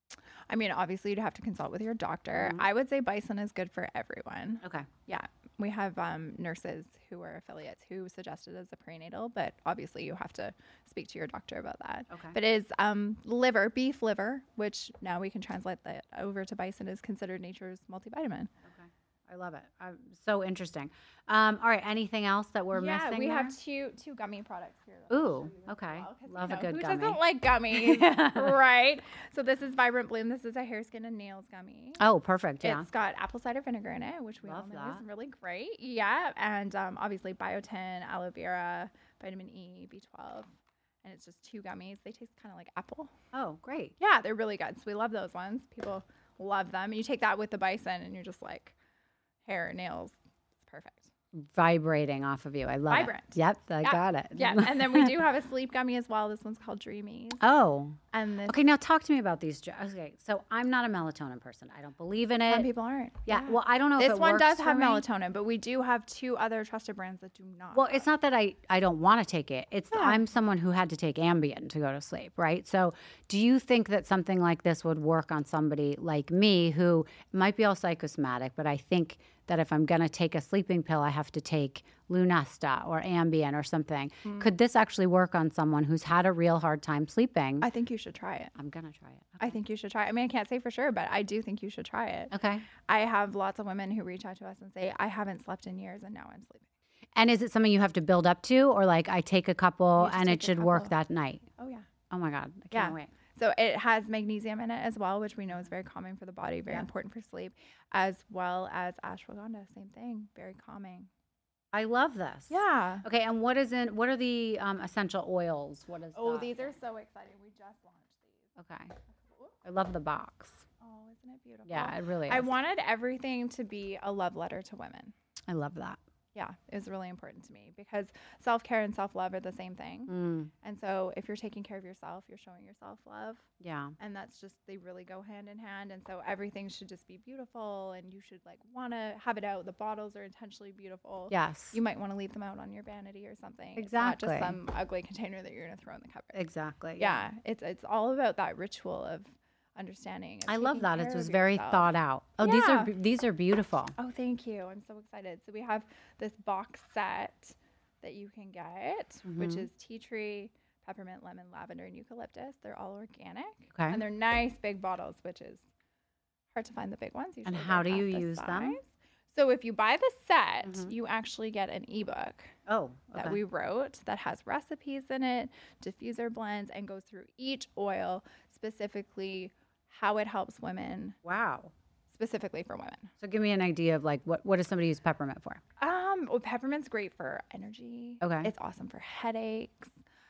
I mean, obviously you'd have to consult with your doctor. Mm-hmm. I would say bison is good for everyone. Okay. Yeah. We have um, nurses who are affiliates who suggested as a perinatal, but obviously you have to speak to your doctor about that. Okay. But it is um, liver, beef liver, which now we can translate that over to bison, is considered nature's multivitamin. Okay. I love it. I'm so interesting. Um, all right. Anything else that we're yeah, missing? we there? have two two gummy products here. Ooh. Okay. Well, love you know, a good who gummy. Who doesn't like gummies, right? So this is Vibrant Bloom. This is a hair, skin, and nails gummy. Oh, perfect. Yeah. It's got apple cider vinegar in it, which we love all know that. is really great. Yeah, and um, obviously biotin, aloe vera, vitamin E, B twelve. And it's just two gummies. They taste kind of like apple. Oh, great. Yeah, they're really good. So we love those ones. People love them. And you take that with the bison and you're just like, hair, nails, it's perfect. Vibrating off of you. I love Vibrant. it. Yep, I yeah. got it. Yeah, and then we do have a sleep gummy as well. This one's called Dreamies. Oh. And this okay, now talk to me about these. Okay, so I'm not a melatonin person. I don't believe in it. Some people aren't. Yeah, yeah. Well, I don't know this if it one works does for have me. melatonin, but we do have two other trusted brands that do not. Well, it's not that I, I don't want to take it. It's Yeah. I'm someone who had to take Ambien to go to sleep, right? So do you think that something like this would work on somebody like me who might be all psychosomatic, but I think that if I'm going to take a sleeping pill, I have to take Lunesta or Ambien or something. Mm. Could this actually work on someone who's had a real hard time sleeping? I think you should try it. I'm going to try it. Okay. I think you should try it. I mean, I can't say for sure, but I do think you should try it. Okay. I have lots of women who reach out to us and say, I haven't slept in years and now I'm sleeping. And is it something you have to build up to, or like I take a couple and it should couple. work that night? Oh, yeah. Oh, my God. I can't Yeah. wait. So it has magnesium in it as well, which we know is very calming for the body, very yeah. important for sleep, as well as ashwagandha. Same thing, very calming. I love this. Yeah. Okay, and what is in? What are the um, essential oils? What is? Oh, that? these are so exciting. We just launched these. Okay. I love the box. Oh, isn't it beautiful? Yeah, it really is. I wanted everything to be a love letter to women. I love that. Yeah, it was really important to me because self-care and self-love are the same thing. Mm, And so if you're taking care of yourself, you're showing yourself love. yeah. And that's just, they really go hand in hand. And so everything should just be beautiful and you should like want to have it out. The bottles are intentionally beautiful. Yes. You might want to leave them out on your vanity or something. Exactly. It's not just some ugly container that you're going to throw in the cupboard. Exactly. Yeah. It's, it's all about that ritual of understanding. and I love taking that. It care was of very yourself. thought out. Oh, these are Yeah. be- these are beautiful. Oh, thank you. I'm so excited. So we have this box set that you can get, which Mhm. is tea tree, peppermint, lemon, lavender, and eucalyptus. They're all organic. Okay. And they're nice big bottles, which is hard to find the big ones. And Usually how they're do you half the use them? size. So if you buy the set, Mhm. you actually get an ebook Oh, that okay. we wrote that has recipes in it, diffuser blends, and goes through each oil specifically how it helps women, Wow. specifically for women. So give me an idea of like what what does somebody use peppermint for? Um, well, peppermint's great for energy. Okay. It's awesome for headaches.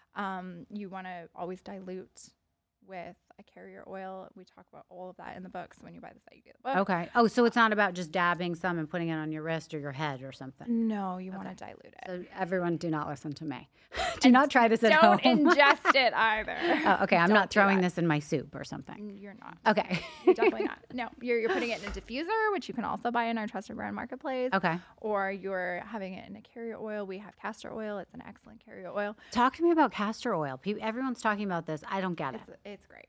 Um, you want to always dilute with a carrier oil. We talk about all of that in the book. So when you buy the set, you get the book. Okay. Oh, so it's not about just dabbing some and putting it on your wrist or your head or something. No, you want Okay. to dilute it. So everyone, do not listen to me. do not try this at Don't home. ingest it either. Oh, okay. I'm Don't not do throwing that. this in my soup or something. Mm, You're not. Okay. You're definitely not. No, you're, you're putting it in a diffuser, which you can also buy in our trusted brand marketplace. Okay. Or you're having it in a carrier oil. We have castor oil. It's an excellent carrier oil. Talk to me about castor oil. Pe- Everyone's talking about this. I don't get it. It's it's great.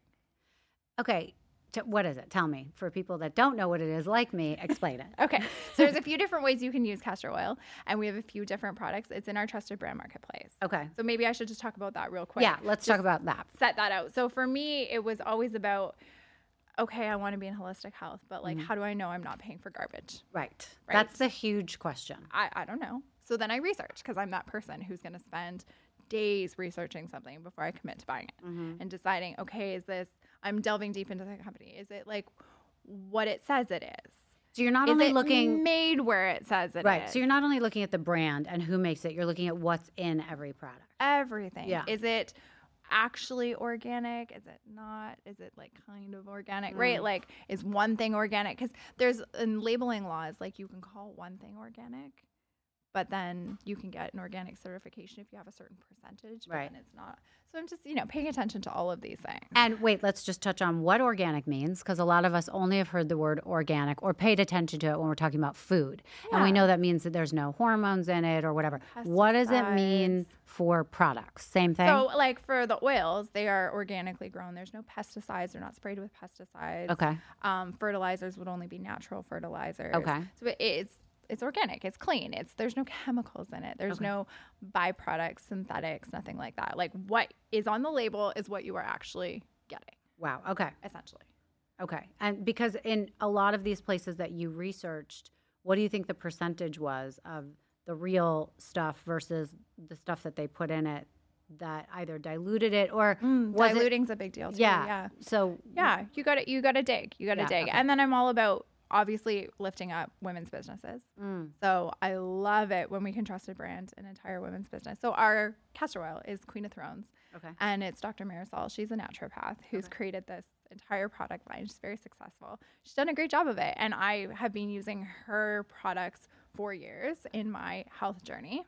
Okay. T- what is it? Tell me. For people that don't know what it is, like me, explain it. Okay. So there's a few different ways you can use castor oil, and we have a few different products. It's in our trusted brand marketplace. Okay. So maybe I should just talk about that real quick. Yeah, let's talk about that. Set that out. So for me, it was always about, okay, I want to be in holistic health, but like, Mhm. how do I know I'm not paying for garbage? Right. Right. That's the huge question. I, I don't know. So then I research because I'm that person who's going to spend days researching something before I commit to buying it Mm-hmm. and deciding, okay, is this, I'm delving deep into the company. Is it like what it says it is? So you're not Is only it looking made where it says it is? right. So you're not only looking at the brand and who makes it. You're looking at what's in every product. Everything. Yeah. Is it actually organic? Is it not? Is it like kind of organic? Right? Mm. Like, is one thing organic? Because there's in labeling laws, like you can call one thing organic, but then you can get an organic certification if you have a certain percentage. But Right. then it's not. So I'm just, you know, paying attention to all of these things. And wait, let's just touch on what organic means because a lot of us only have heard the word organic or paid attention to it when we're talking about food. And we Yeah. know that means that there's no hormones in it or whatever. What does it mean Pesticides. for products? Same thing? So, like for the oils, they are organically grown. There's no pesticides. They're not sprayed with pesticides. okay. Um, fertilizers would only be natural fertilizers. Okay. So it, it's it's organic. It's clean. It's there's no chemicals in it. There's Okay. no byproducts, synthetics, nothing like that. Like what is on the label is what you are actually getting, Wow. Okay. essentially. Okay. And because in a lot of these places that you researched, what do you think the percentage was of the real stuff versus the stuff that they put in it that either diluted it or was it- Diluting's a big deal too. yeah. Yeah. So Yeah. You got to you got to dig. You got to Yeah, dig. okay. And then I'm all about obviously lifting up women's businesses. Mm, So I love it when we can trust a brand an entire women's business. So our castor oil is Queen of Thrones, okay. and it's Doctor Marisol. She's a naturopath who's Okay. created this entire product line. She's very successful. She's done a great job of it, and I have been using her products for years in my health journey.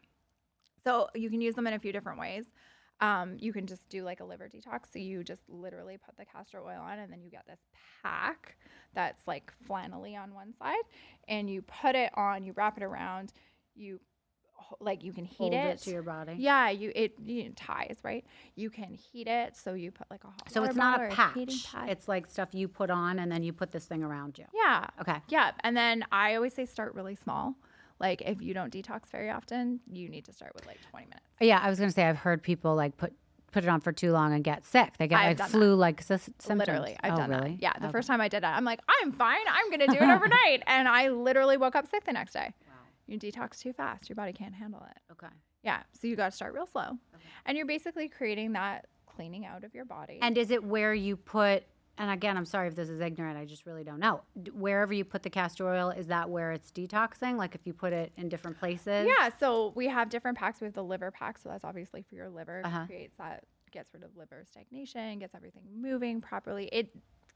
So you can use them in a few different ways. Um, you can just do like a liver detox. So you just literally put the castor oil on, and then you get this pack that's like flannelly on one side, and you put it on. You wrap it around. You ho- like you can heat Hold it. it to your body. Yeah, you it you know, ties right. You can heat it, so you put like a hot So water it's not bottle a or heating patch. pad. It's like stuff you put on and then you put this thing around you. yeah, Okay. yeah. And then I always say start really small. Like if you don't detox very often, you need to start with like twenty minutes. Yeah, I was gonna say I've heard people like put put it on for too long and get sick. They get I've like done flu like sy- symptoms. Literally, I've oh, done really? that. Yeah, the Okay. first time I did that, I'm like, I'm fine. I'm gonna do it overnight, and I literally woke up sick the next day. Wow. You detox too fast, your body can't handle it. Okay. Yeah, so you got to start real slow, Okay. and you're basically creating that cleaning out of your body. And is it where you put? And again, I'm sorry if this is ignorant. I just really don't know. D- Wherever you put the castor oil, is that where it's detoxing? Like if you put it in different places? yeah, so we have different packs. We have the liver pack, so that's obviously for your liver. Uh-huh. Creates that, gets rid of liver stagnation, gets everything moving properly. It it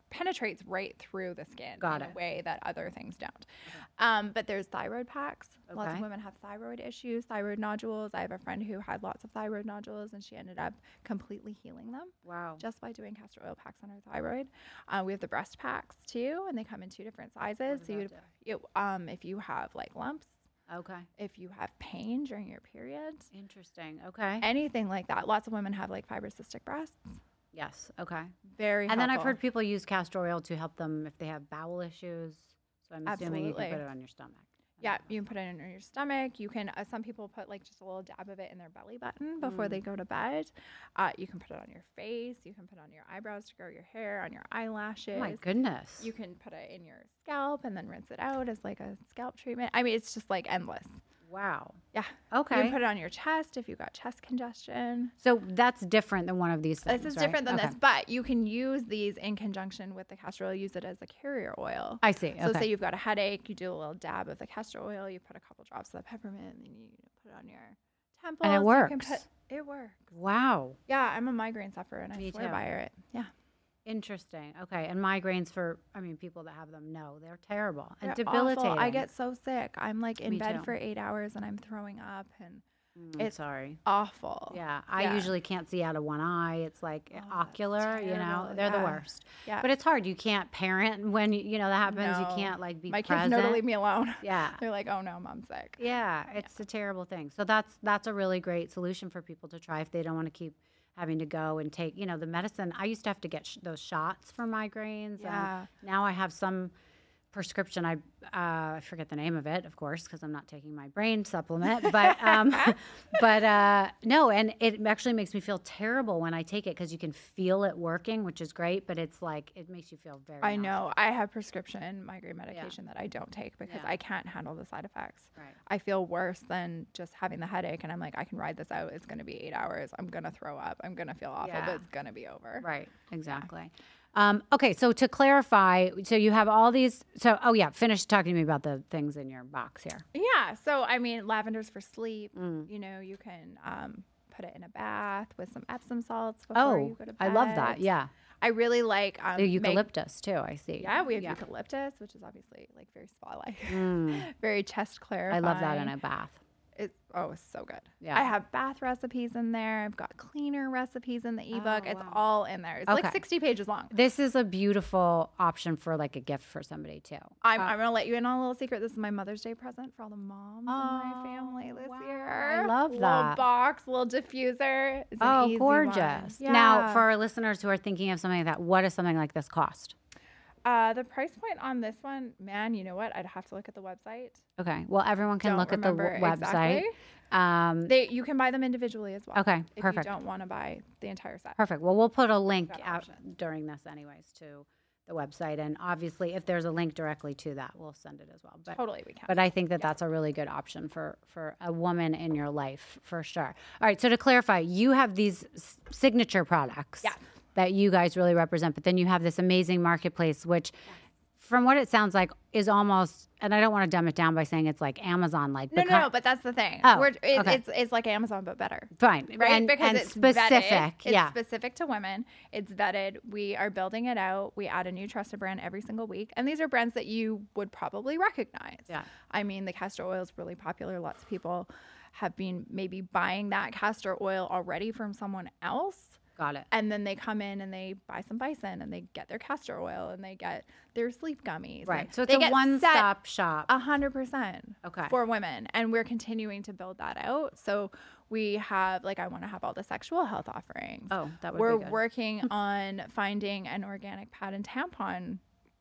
penetrates right through the skin Got in it. a way that other things don't. Um, but there's thyroid packs. Lots Okay. of women have thyroid issues, thyroid nodules. I have a friend who had lots of thyroid nodules, and she ended up completely healing them Wow. just by doing castor oil packs on her thyroid. Uh, we have the breast packs too, and they come in two different sizes. does So that you, do? you, um, if you have like lumps, Okay. if you have pain during your periods, Interesting. Okay. anything like that. Lots of women have like fibrocystic breasts. Yes. Okay. Very And then I've helpful. heard people use castor oil to help them if they have bowel issues. So I'm assuming you can put Absolutely. it on your stomach. Yeah, you can put it in your stomach. You can. Uh, some people put like just a little dab of it in their belly button before Mm. they go to bed. Uh, you can put it on your face. You can put it on your eyebrows to grow your hair, on your eyelashes. Oh my goodness. You can put it in your scalp and then rinse it out as like a scalp treatment. I mean, it's just like endless. Wow. Yeah. Okay. You can put it on your chest if you've got chest congestion. So that's different than one of these things. This is right? different than Okay. this, but you can use these in conjunction with the castor oil. Use it as a carrier oil. I see. So Okay. say you've got a headache, you do a little dab of the castor oil, you put a couple drops of the peppermint, and then you put it on your temples. And it You can works. put, it works. Wow. Yeah, I'm a migraine sufferer, and Me I swear too. by it. Yeah, Interesting. Okay. And migraines for, I mean, people that have them know they're terrible and they're debilitating. awful. I get so sick. I'm like in Me bed too. for eight hours, and I'm throwing up, and Mm, it's sorry. awful. Yeah. I Yeah. usually can't see out of one eye. It's like Oh, that's ocular, you know, terrible. they're the Yeah. worst. Yeah, But it's hard. You can't parent when, you, you know, that happens. No. You can't like be my kids present. know to leave me alone. Yeah. They're like, oh no, mom's sick. Yeah, it's a terrible thing. So that's that's a really great solution for people to try if they don't want to keep having to go and take, you know, the medicine. I used to have to get sh- those shots for migraines. Yeah. And now I have some prescription. I uh, I forget the name of it, of course, because I'm not taking my brain supplement. But um, but uh, no, and it actually makes me feel terrible when I take it because you can feel it working, which is great. But it's like it makes you feel very. I know. nauseous. I have prescription migraine medication that I don't take because Yeah. I can't handle the side effects. Right. I feel worse than just having the headache, and I'm like, I can ride this out. It's going to be eight hours. I'm going to throw up. I'm going to feel awful, Yeah. but it's going to be over. Right, exactly. Um, okay, so to clarify, so you have all these. So, oh yeah, finish talking to me about the things in your box here. Yeah. So, I mean, lavender's for sleep. Mm. You know, you can um, put it in a bath with some Epsom salts before Oh, you go to bed. I love that. Yeah, I really like um, the make- eucalyptus too. I see. yeah, we have eucalyptus, which is obviously like very spa-like, Mm, very chest I clarifying. love that in a bath. It, oh, it's so good. Yeah. I have bath recipes in there. I've got cleaner recipes in the ebook. Oh, it's wow. all in there. It's Okay. like sixty pages long. This is a beautiful option for like a gift for somebody too. I'm, Uh, I'm going to let you in on a little secret. This is my Mother's Day present for all the moms in my Oh, family this wow. year. I love little that. box, little diffuser. It's an Oh, easy gorgeous! one. Now, Yeah. for our listeners who are thinking of something like that, what does something like this cost? Uh, the price point on this one, man, you know what? I'd have to look at the website. Okay, well, everyone can Don't look at the remember w- website. exactly. Um, They, you can buy them individually as well. okay, If perfect. you don't want to buy the entire set. Perfect. Well, we'll put a link That out option. during this, anyways, to the website, and obviously, if there's a link directly to that, we'll send it as well. But Totally, we can. but I think that that's a really good option for for a woman in your life for sure. All right. So to clarify, you have these s- signature products Yes. that you guys really represent, but then you have this amazing marketplace, which. From what it sounds like, is almost, and I don't want to dumb it down by saying it's like Amazon, like No, no, no, but that's the thing. Oh, We're, it, okay. It's it's like Amazon, but better. fine, Right? and, because and it's specific, vetted. It's yeah, specific to women. It's vetted. We are building it out. We add a new trusted brand every single week. And these are brands that you would probably recognize. Yeah. I mean, the castor oil is really popular. Lots of people have been maybe buying that castor oil already from someone else. got it. And then they come in and they buy some bison and they get their castor oil and they get their sleep gummies. Right. and So it's they a get set one-stop shop. A hundred percent Okay. for women, and we're continuing to build that out. So we have, like, I want to have all the sexual health offerings. Oh, that would We're be good. working on finding an organic pad and tampon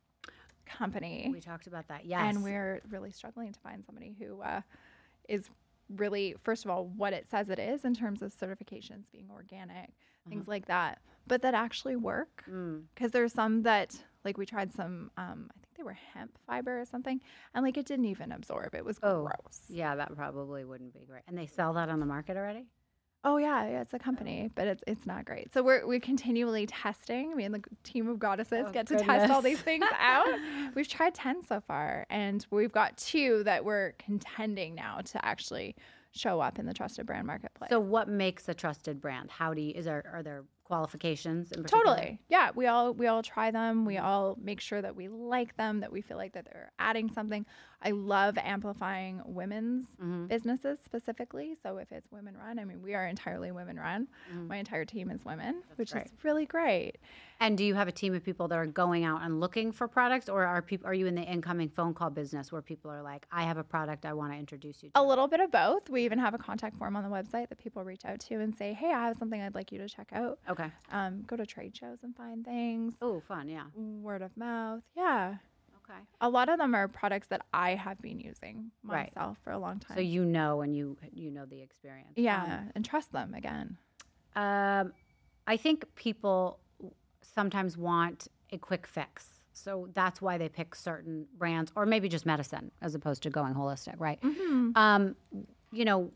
company, We talked about that. Yes. and we're really struggling to find somebody who uh, is really, first of all, what it says it is in terms of certifications being organic, things like that, but that actually work. Mm. Because there's some that, like, we tried some, um, I think they were hemp fiber or something, and like it didn't even absorb. It was Oh, gross. Yeah, that probably wouldn't be great. And they sell that on the market already? Oh yeah, yeah, it's a company, but it's it's not great. So we're we're continually testing. Me and the g- team of goddesses Oh, get to test all goodness. these things out. We've tried ten so far, and we've got two that we're contending now to actually show up in the trusted brand marketplace. So what makes a trusted brand? How do you, is there, are there qualifications in particular? Totally. Yeah. We all we all try them. We all make sure that we like them, that we feel like that they're adding something. I love amplifying women's Mhm. businesses specifically. So if it's women run, I mean, we are entirely women run. Mhm. My entire team is women, which great. is really great. And do you have a team of people that are going out and looking for products, or are people are you in the incoming phone call business where people are like, I have a product I want to introduce you to? A little bit of both. We even have a contact form on the website that people reach out to and say, hey, I have something I'd like you to check out. Okay. Um, go to trade shows and find things. Oh, fun. Yeah. Word of mouth. Yeah. Okay. A lot of them are products that I have been using Right. myself for a long time. So you know, and you you know the experience. yeah, and trust them again. Um, I think people sometimes want a quick fix. So that's why they pick certain brands, or maybe just medicine as opposed to going holistic, right? Mm-hmm. Um, you know,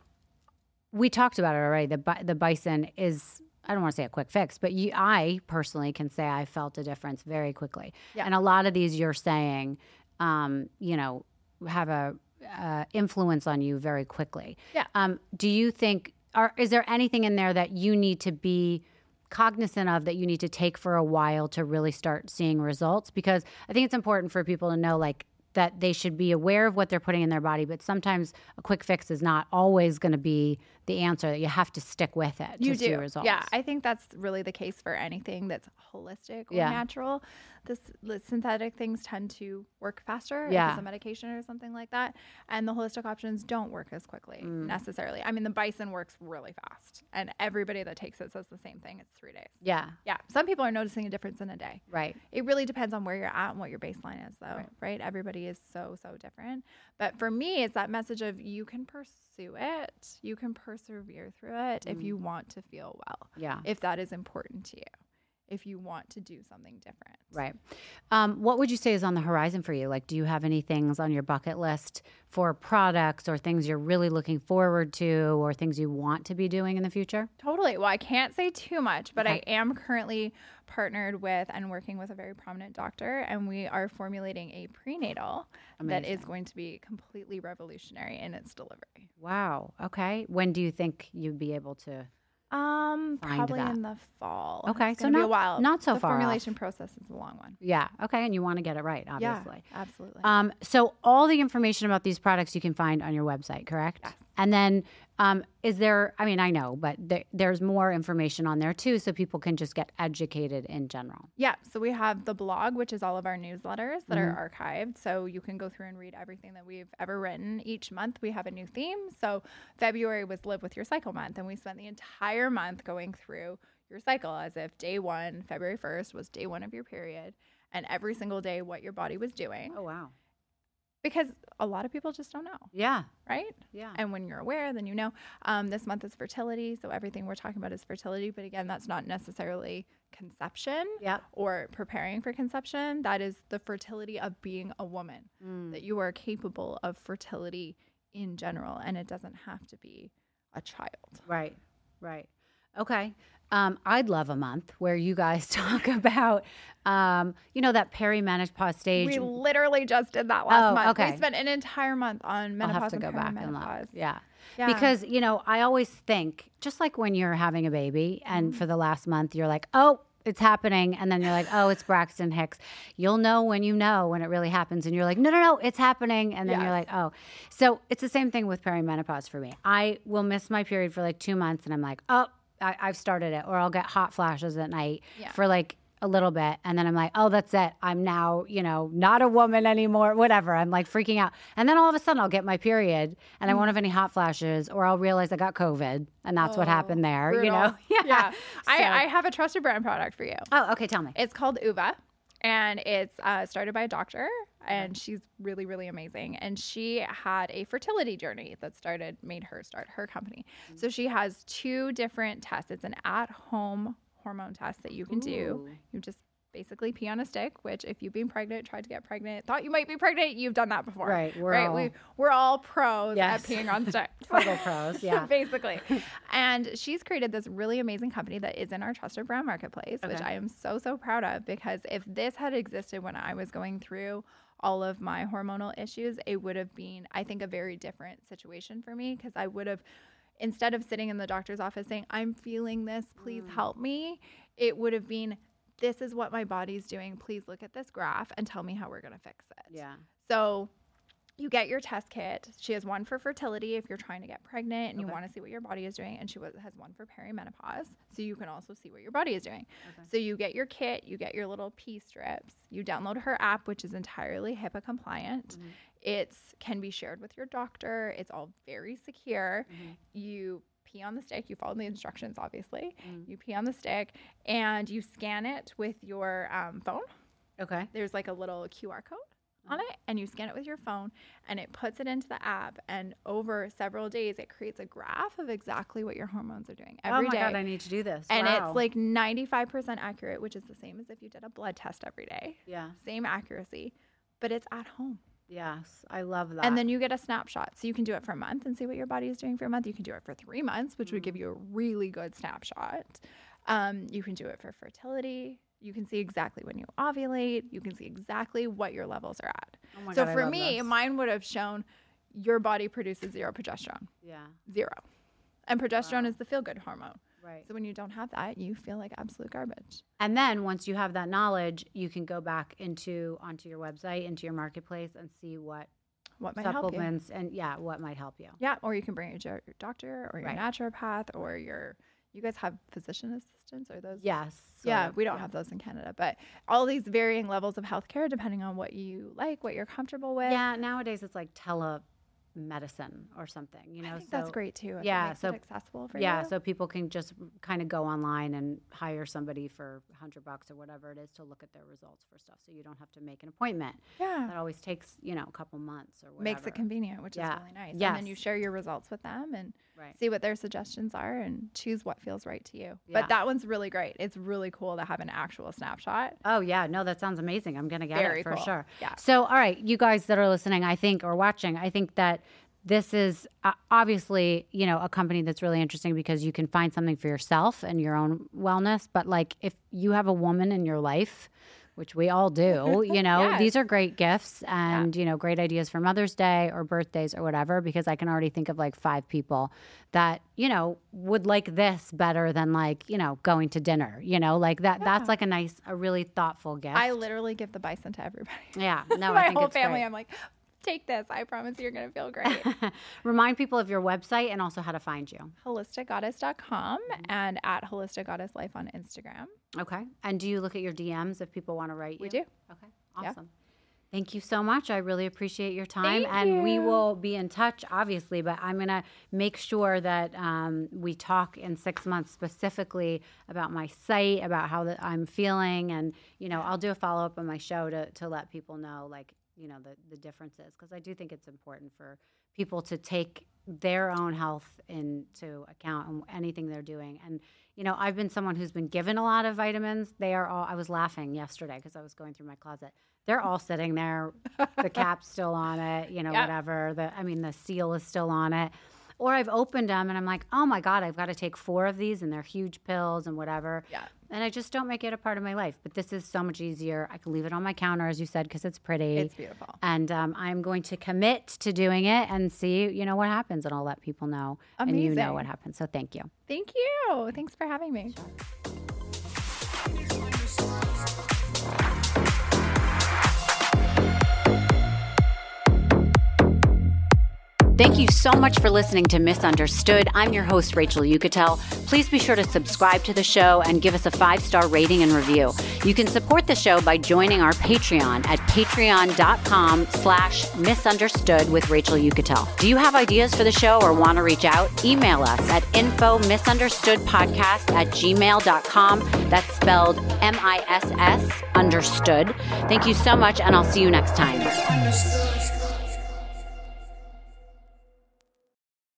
we talked about it already. The bi- the bison is, I don't want to say a quick fix, but you, I personally can say I felt a difference very quickly. Yeah. And a lot of these you're saying, um, you know, have a uh, influence on you very quickly. Yeah. Um, do you think, are is there anything in there that you need to be cognizant of, that you need to take for a while to really start seeing results? Because I think it's important for people to know, like, that they should be aware of what they're putting in their body, but sometimes a quick fix is not always going to be the answer, that you have to stick with it You to see do. results. Yeah, I think that's really the case for anything that's holistic or Yeah. natural. This, the synthetic things tend to work faster if Yeah. it's a medication or something like that. And the holistic options don't work as quickly Mm. necessarily. I mean, the bison works really fast. And everybody that takes it says the same thing. It's three days. Yeah, Yeah. Some people are noticing a difference in a day. right. It really depends on where you're at and what your baseline is, though, Right. right? Everybody is so, so different. But for me, it's that message of you can pursue it, you can persevere through it if Mm. you want to feel well, Yeah, if that is important to you, if you want to do something different. right. Um, what would you say is on the horizon for you? Like, do you have any things on your bucket list for products or things you're really looking forward to, or things you want to be doing in the future? Totally. Well, I can't say too much, but Okay. I am currently partnered with and working with a very prominent doctor, and we are formulating a prenatal that is Amazing. going to be completely revolutionary in its delivery. Wow. Okay. When do you think you'd be able to? Um, Find probably that. in the fall. Okay, It's so gonna be a not- while. not so the far off. formulation process is a long one. Yeah. Okay. And you want to get it right, obviously. Yeah, absolutely. Um, so all the information about these products you can find on your website, correct? Yes. And then um, is there, I mean, I know, but there, there's more information on there too, so people can just get educated in general. Yeah, so we have the blog, which is all of our newsletters that Mm-hmm. are archived. So you can go through and read everything that we've ever written. Each month we have a new theme. So February was Live With Your Cycle month, and we spent the entire month going through your cycle as if day one, February first, was day one of your period, and every single day what your body was doing. Oh, wow. Because a lot of people just don't know, Yeah. right? Yeah. And when you're aware, then you know. Um, this month is fertility, so everything we're talking about is fertility. But again, that's not necessarily conception Yep. or preparing for conception. That is the fertility of being a woman, Mm. that you are capable of fertility in general, and it doesn't have to be a child. Right. Right. Okay. Um, I'd love a month where you guys talk about, um, you know, that perimenopause stage. We literally just did that last Oh, month. okay. We spent an entire month on I'll menopause have to and go back and look. perimenopause. Yeah. Yeah. Because, you know, I always think, just like when you're having a baby and Mm-hmm. for the last month, you're like, oh, it's happening. And then you're like, oh, it's Braxton Hicks. You'll know when you know when it really happens. And you're like, no, no, no, it's happening. And then you're Yes. like, oh. So it's the same thing with perimenopause for me. I will miss my period for like two months and I'm like, oh, I, I've started it. Or I'll get hot flashes at night Yeah. for like a little bit. And then I'm like, oh, that's it. I'm now, you know, not a woman anymore, whatever. I'm like freaking out. And then all of a sudden I'll get my period and I won't have any hot flashes, or I'll realize I got COVID and that's what Oh, happened there, you brutal. know? Yeah. I, So- I have a trusted brand product for you. Oh, okay. Tell me. It's called Uva, and it's uh, started by a doctor, and she's really, really amazing. And she had a fertility journey that started, made her start her company. So she has two different tests. It's an at-home hormone test that you can do. Ooh. You just basically pee on a stick, which if you've been pregnant, tried to get pregnant, thought you might be pregnant, you've done that before. Right, we're right. all- We, we're all pros Yes. at peeing on sticks. Total pros, yeah. Basically. And she's created this really amazing company that is in our trusted brand marketplace, which Okay. I am so, so proud of, because if this had existed when I was going through all of my hormonal issues, it would have been, I think, a very different situation for me, because I would have instead of sitting in the doctor's office saying, I'm feeling this, please Mm. help me, it would have been, this is what my body's doing. Please look at this graph and tell me how we're going to fix it. Yeah. So you get your test kit. She has one for fertility if you're trying to get pregnant and Okay. you want to see what your body is doing. And she was, has one for perimenopause. So you can also see what your body is doing. Okay. So you get your kit, you get your little pee strips, you download her app, which is entirely HIPAA compliant. Mhm. It can be shared with your doctor. It's all very secure. Mhm. You pee on the stick. You follow the instructions, obviously. Mm. You pee on the stick and you scan it with your um, phone. Okay. There's like a little Q R code on it, and you scan it with your phone, and it puts it into the app. And over several days, it creates a graph of exactly what your hormones are doing every oh my day. God, I need to do this. And Wow. it's like ninety-five percent accurate, which is the same as if you did a blood test every day. yeah. Same accuracy, but it's at home. Yes. I love that. And then you get a snapshot. So you can do it for a month and see what your body is doing for a month. You can do it for three months, which would give you a really good snapshot. Um, you can do it for fertility. You can see exactly when you ovulate. You can see exactly what your levels are at. oh my So God, I for love me, this. mine would have shown your body produces zero progesterone, yeah. zero. And progesterone Wow. is the feel-good hormone. Right. So when you don't have that, you feel like absolute garbage. And then once you have that knowledge, you can go back into onto your website, into your marketplace, and see what What might help you? supplements and yeah, what might help you. Yeah, or you can bring your, jo- your doctor or your Right. naturopath or your, you guys have physician assistants or those? Yes. sort Yeah, of, we don't yeah. have those in Canada, but all these varying levels of healthcare depending on what you like, what you're comfortable with. Yeah, nowadays it's like telemedicine or something, you know. I think so that's great too. If yeah, it makes so- it accessible for yeah, you. so people can just kind of go online and hire somebody for a hundred bucks or whatever it is to look at their results for stuff. So you don't have to make an appointment. yeah, That always takes, you know, a couple months or whatever. makes it convenient, which Yeah. is really nice. And then you Yes. share your results with them and Right. see what their suggestions are and choose what feels right to you. Yeah. But that one's really great. It's really cool to have an actual snapshot. Oh yeah, no, that sounds amazing. I'm gonna get Very it for cool. sure. Yeah. So, all right, you guys that are listening, I think, or watching, I think that this is uh, obviously, you know, a company that's really interesting because you can find something for yourself and your own wellness. But like, if you have a woman in your life, which we all do, you know, Yes. these are great gifts and, you know, great ideas for Mother's Day or birthdays or whatever, because I can already think of like five people that, you know, would like this better than like, you know, going to dinner, you know, like that, that's like a nice, a really thoughtful gift. I literally give the bison to everybody. yeah. No, I My think whole it's family, great. I'm like, take this. I promise you're going to feel great. Remind people of your website and also how to find you. holistic goddess dot com Mm-hmm. and at Holistic Goddess Life on Instagram. Okay. And do you look at your D Ms if people want to write you? We do. Okay. Yeah. Awesome. Thank you so much. I really appreciate your time. Thank and we you. will be in touch, obviously, but I'm going to make sure that um, we talk in six months specifically about my site, about how the, I'm feeling. And, you know, I'll do a follow up on my show to, to let people know, like, you know, the, the differences. Because I do think it's important for people to take their own health into account and anything they're doing. And, you know, I've been someone who's been given a lot of vitamins. They are all, I was laughing yesterday because I was going through my closet. They're all sitting there, the cap's still on it, you know, Yep. whatever. The I mean, the seal is still on it. Or I've opened them and I'm like, oh my God, I've got to take four of these and they're huge pills and whatever. Yeah. And I just don't make it a part of my life. But this is so much easier. I can leave it on my counter, as you said, because it's pretty. It's beautiful. And um, I'm going to commit to doing it and see, you know, what happens. And I'll let people know. And you know Amazing. what happens. So thank you. Thank you. Thanks for having me. Thank you so much for listening to Misunderstood. I'm your host, Rachel Yucatel. Please be sure to subscribe to the show and give us a five-star rating and review. You can support the show by joining our Patreon at patreon.com slash misunderstood with Rachel Yucatel. Do you have ideas for the show or want to reach out? Email us at info misunderstoodpodcast at gmail dot com. That's spelled M I S S understood. Thank you so much, and I'll see you next time. Understood.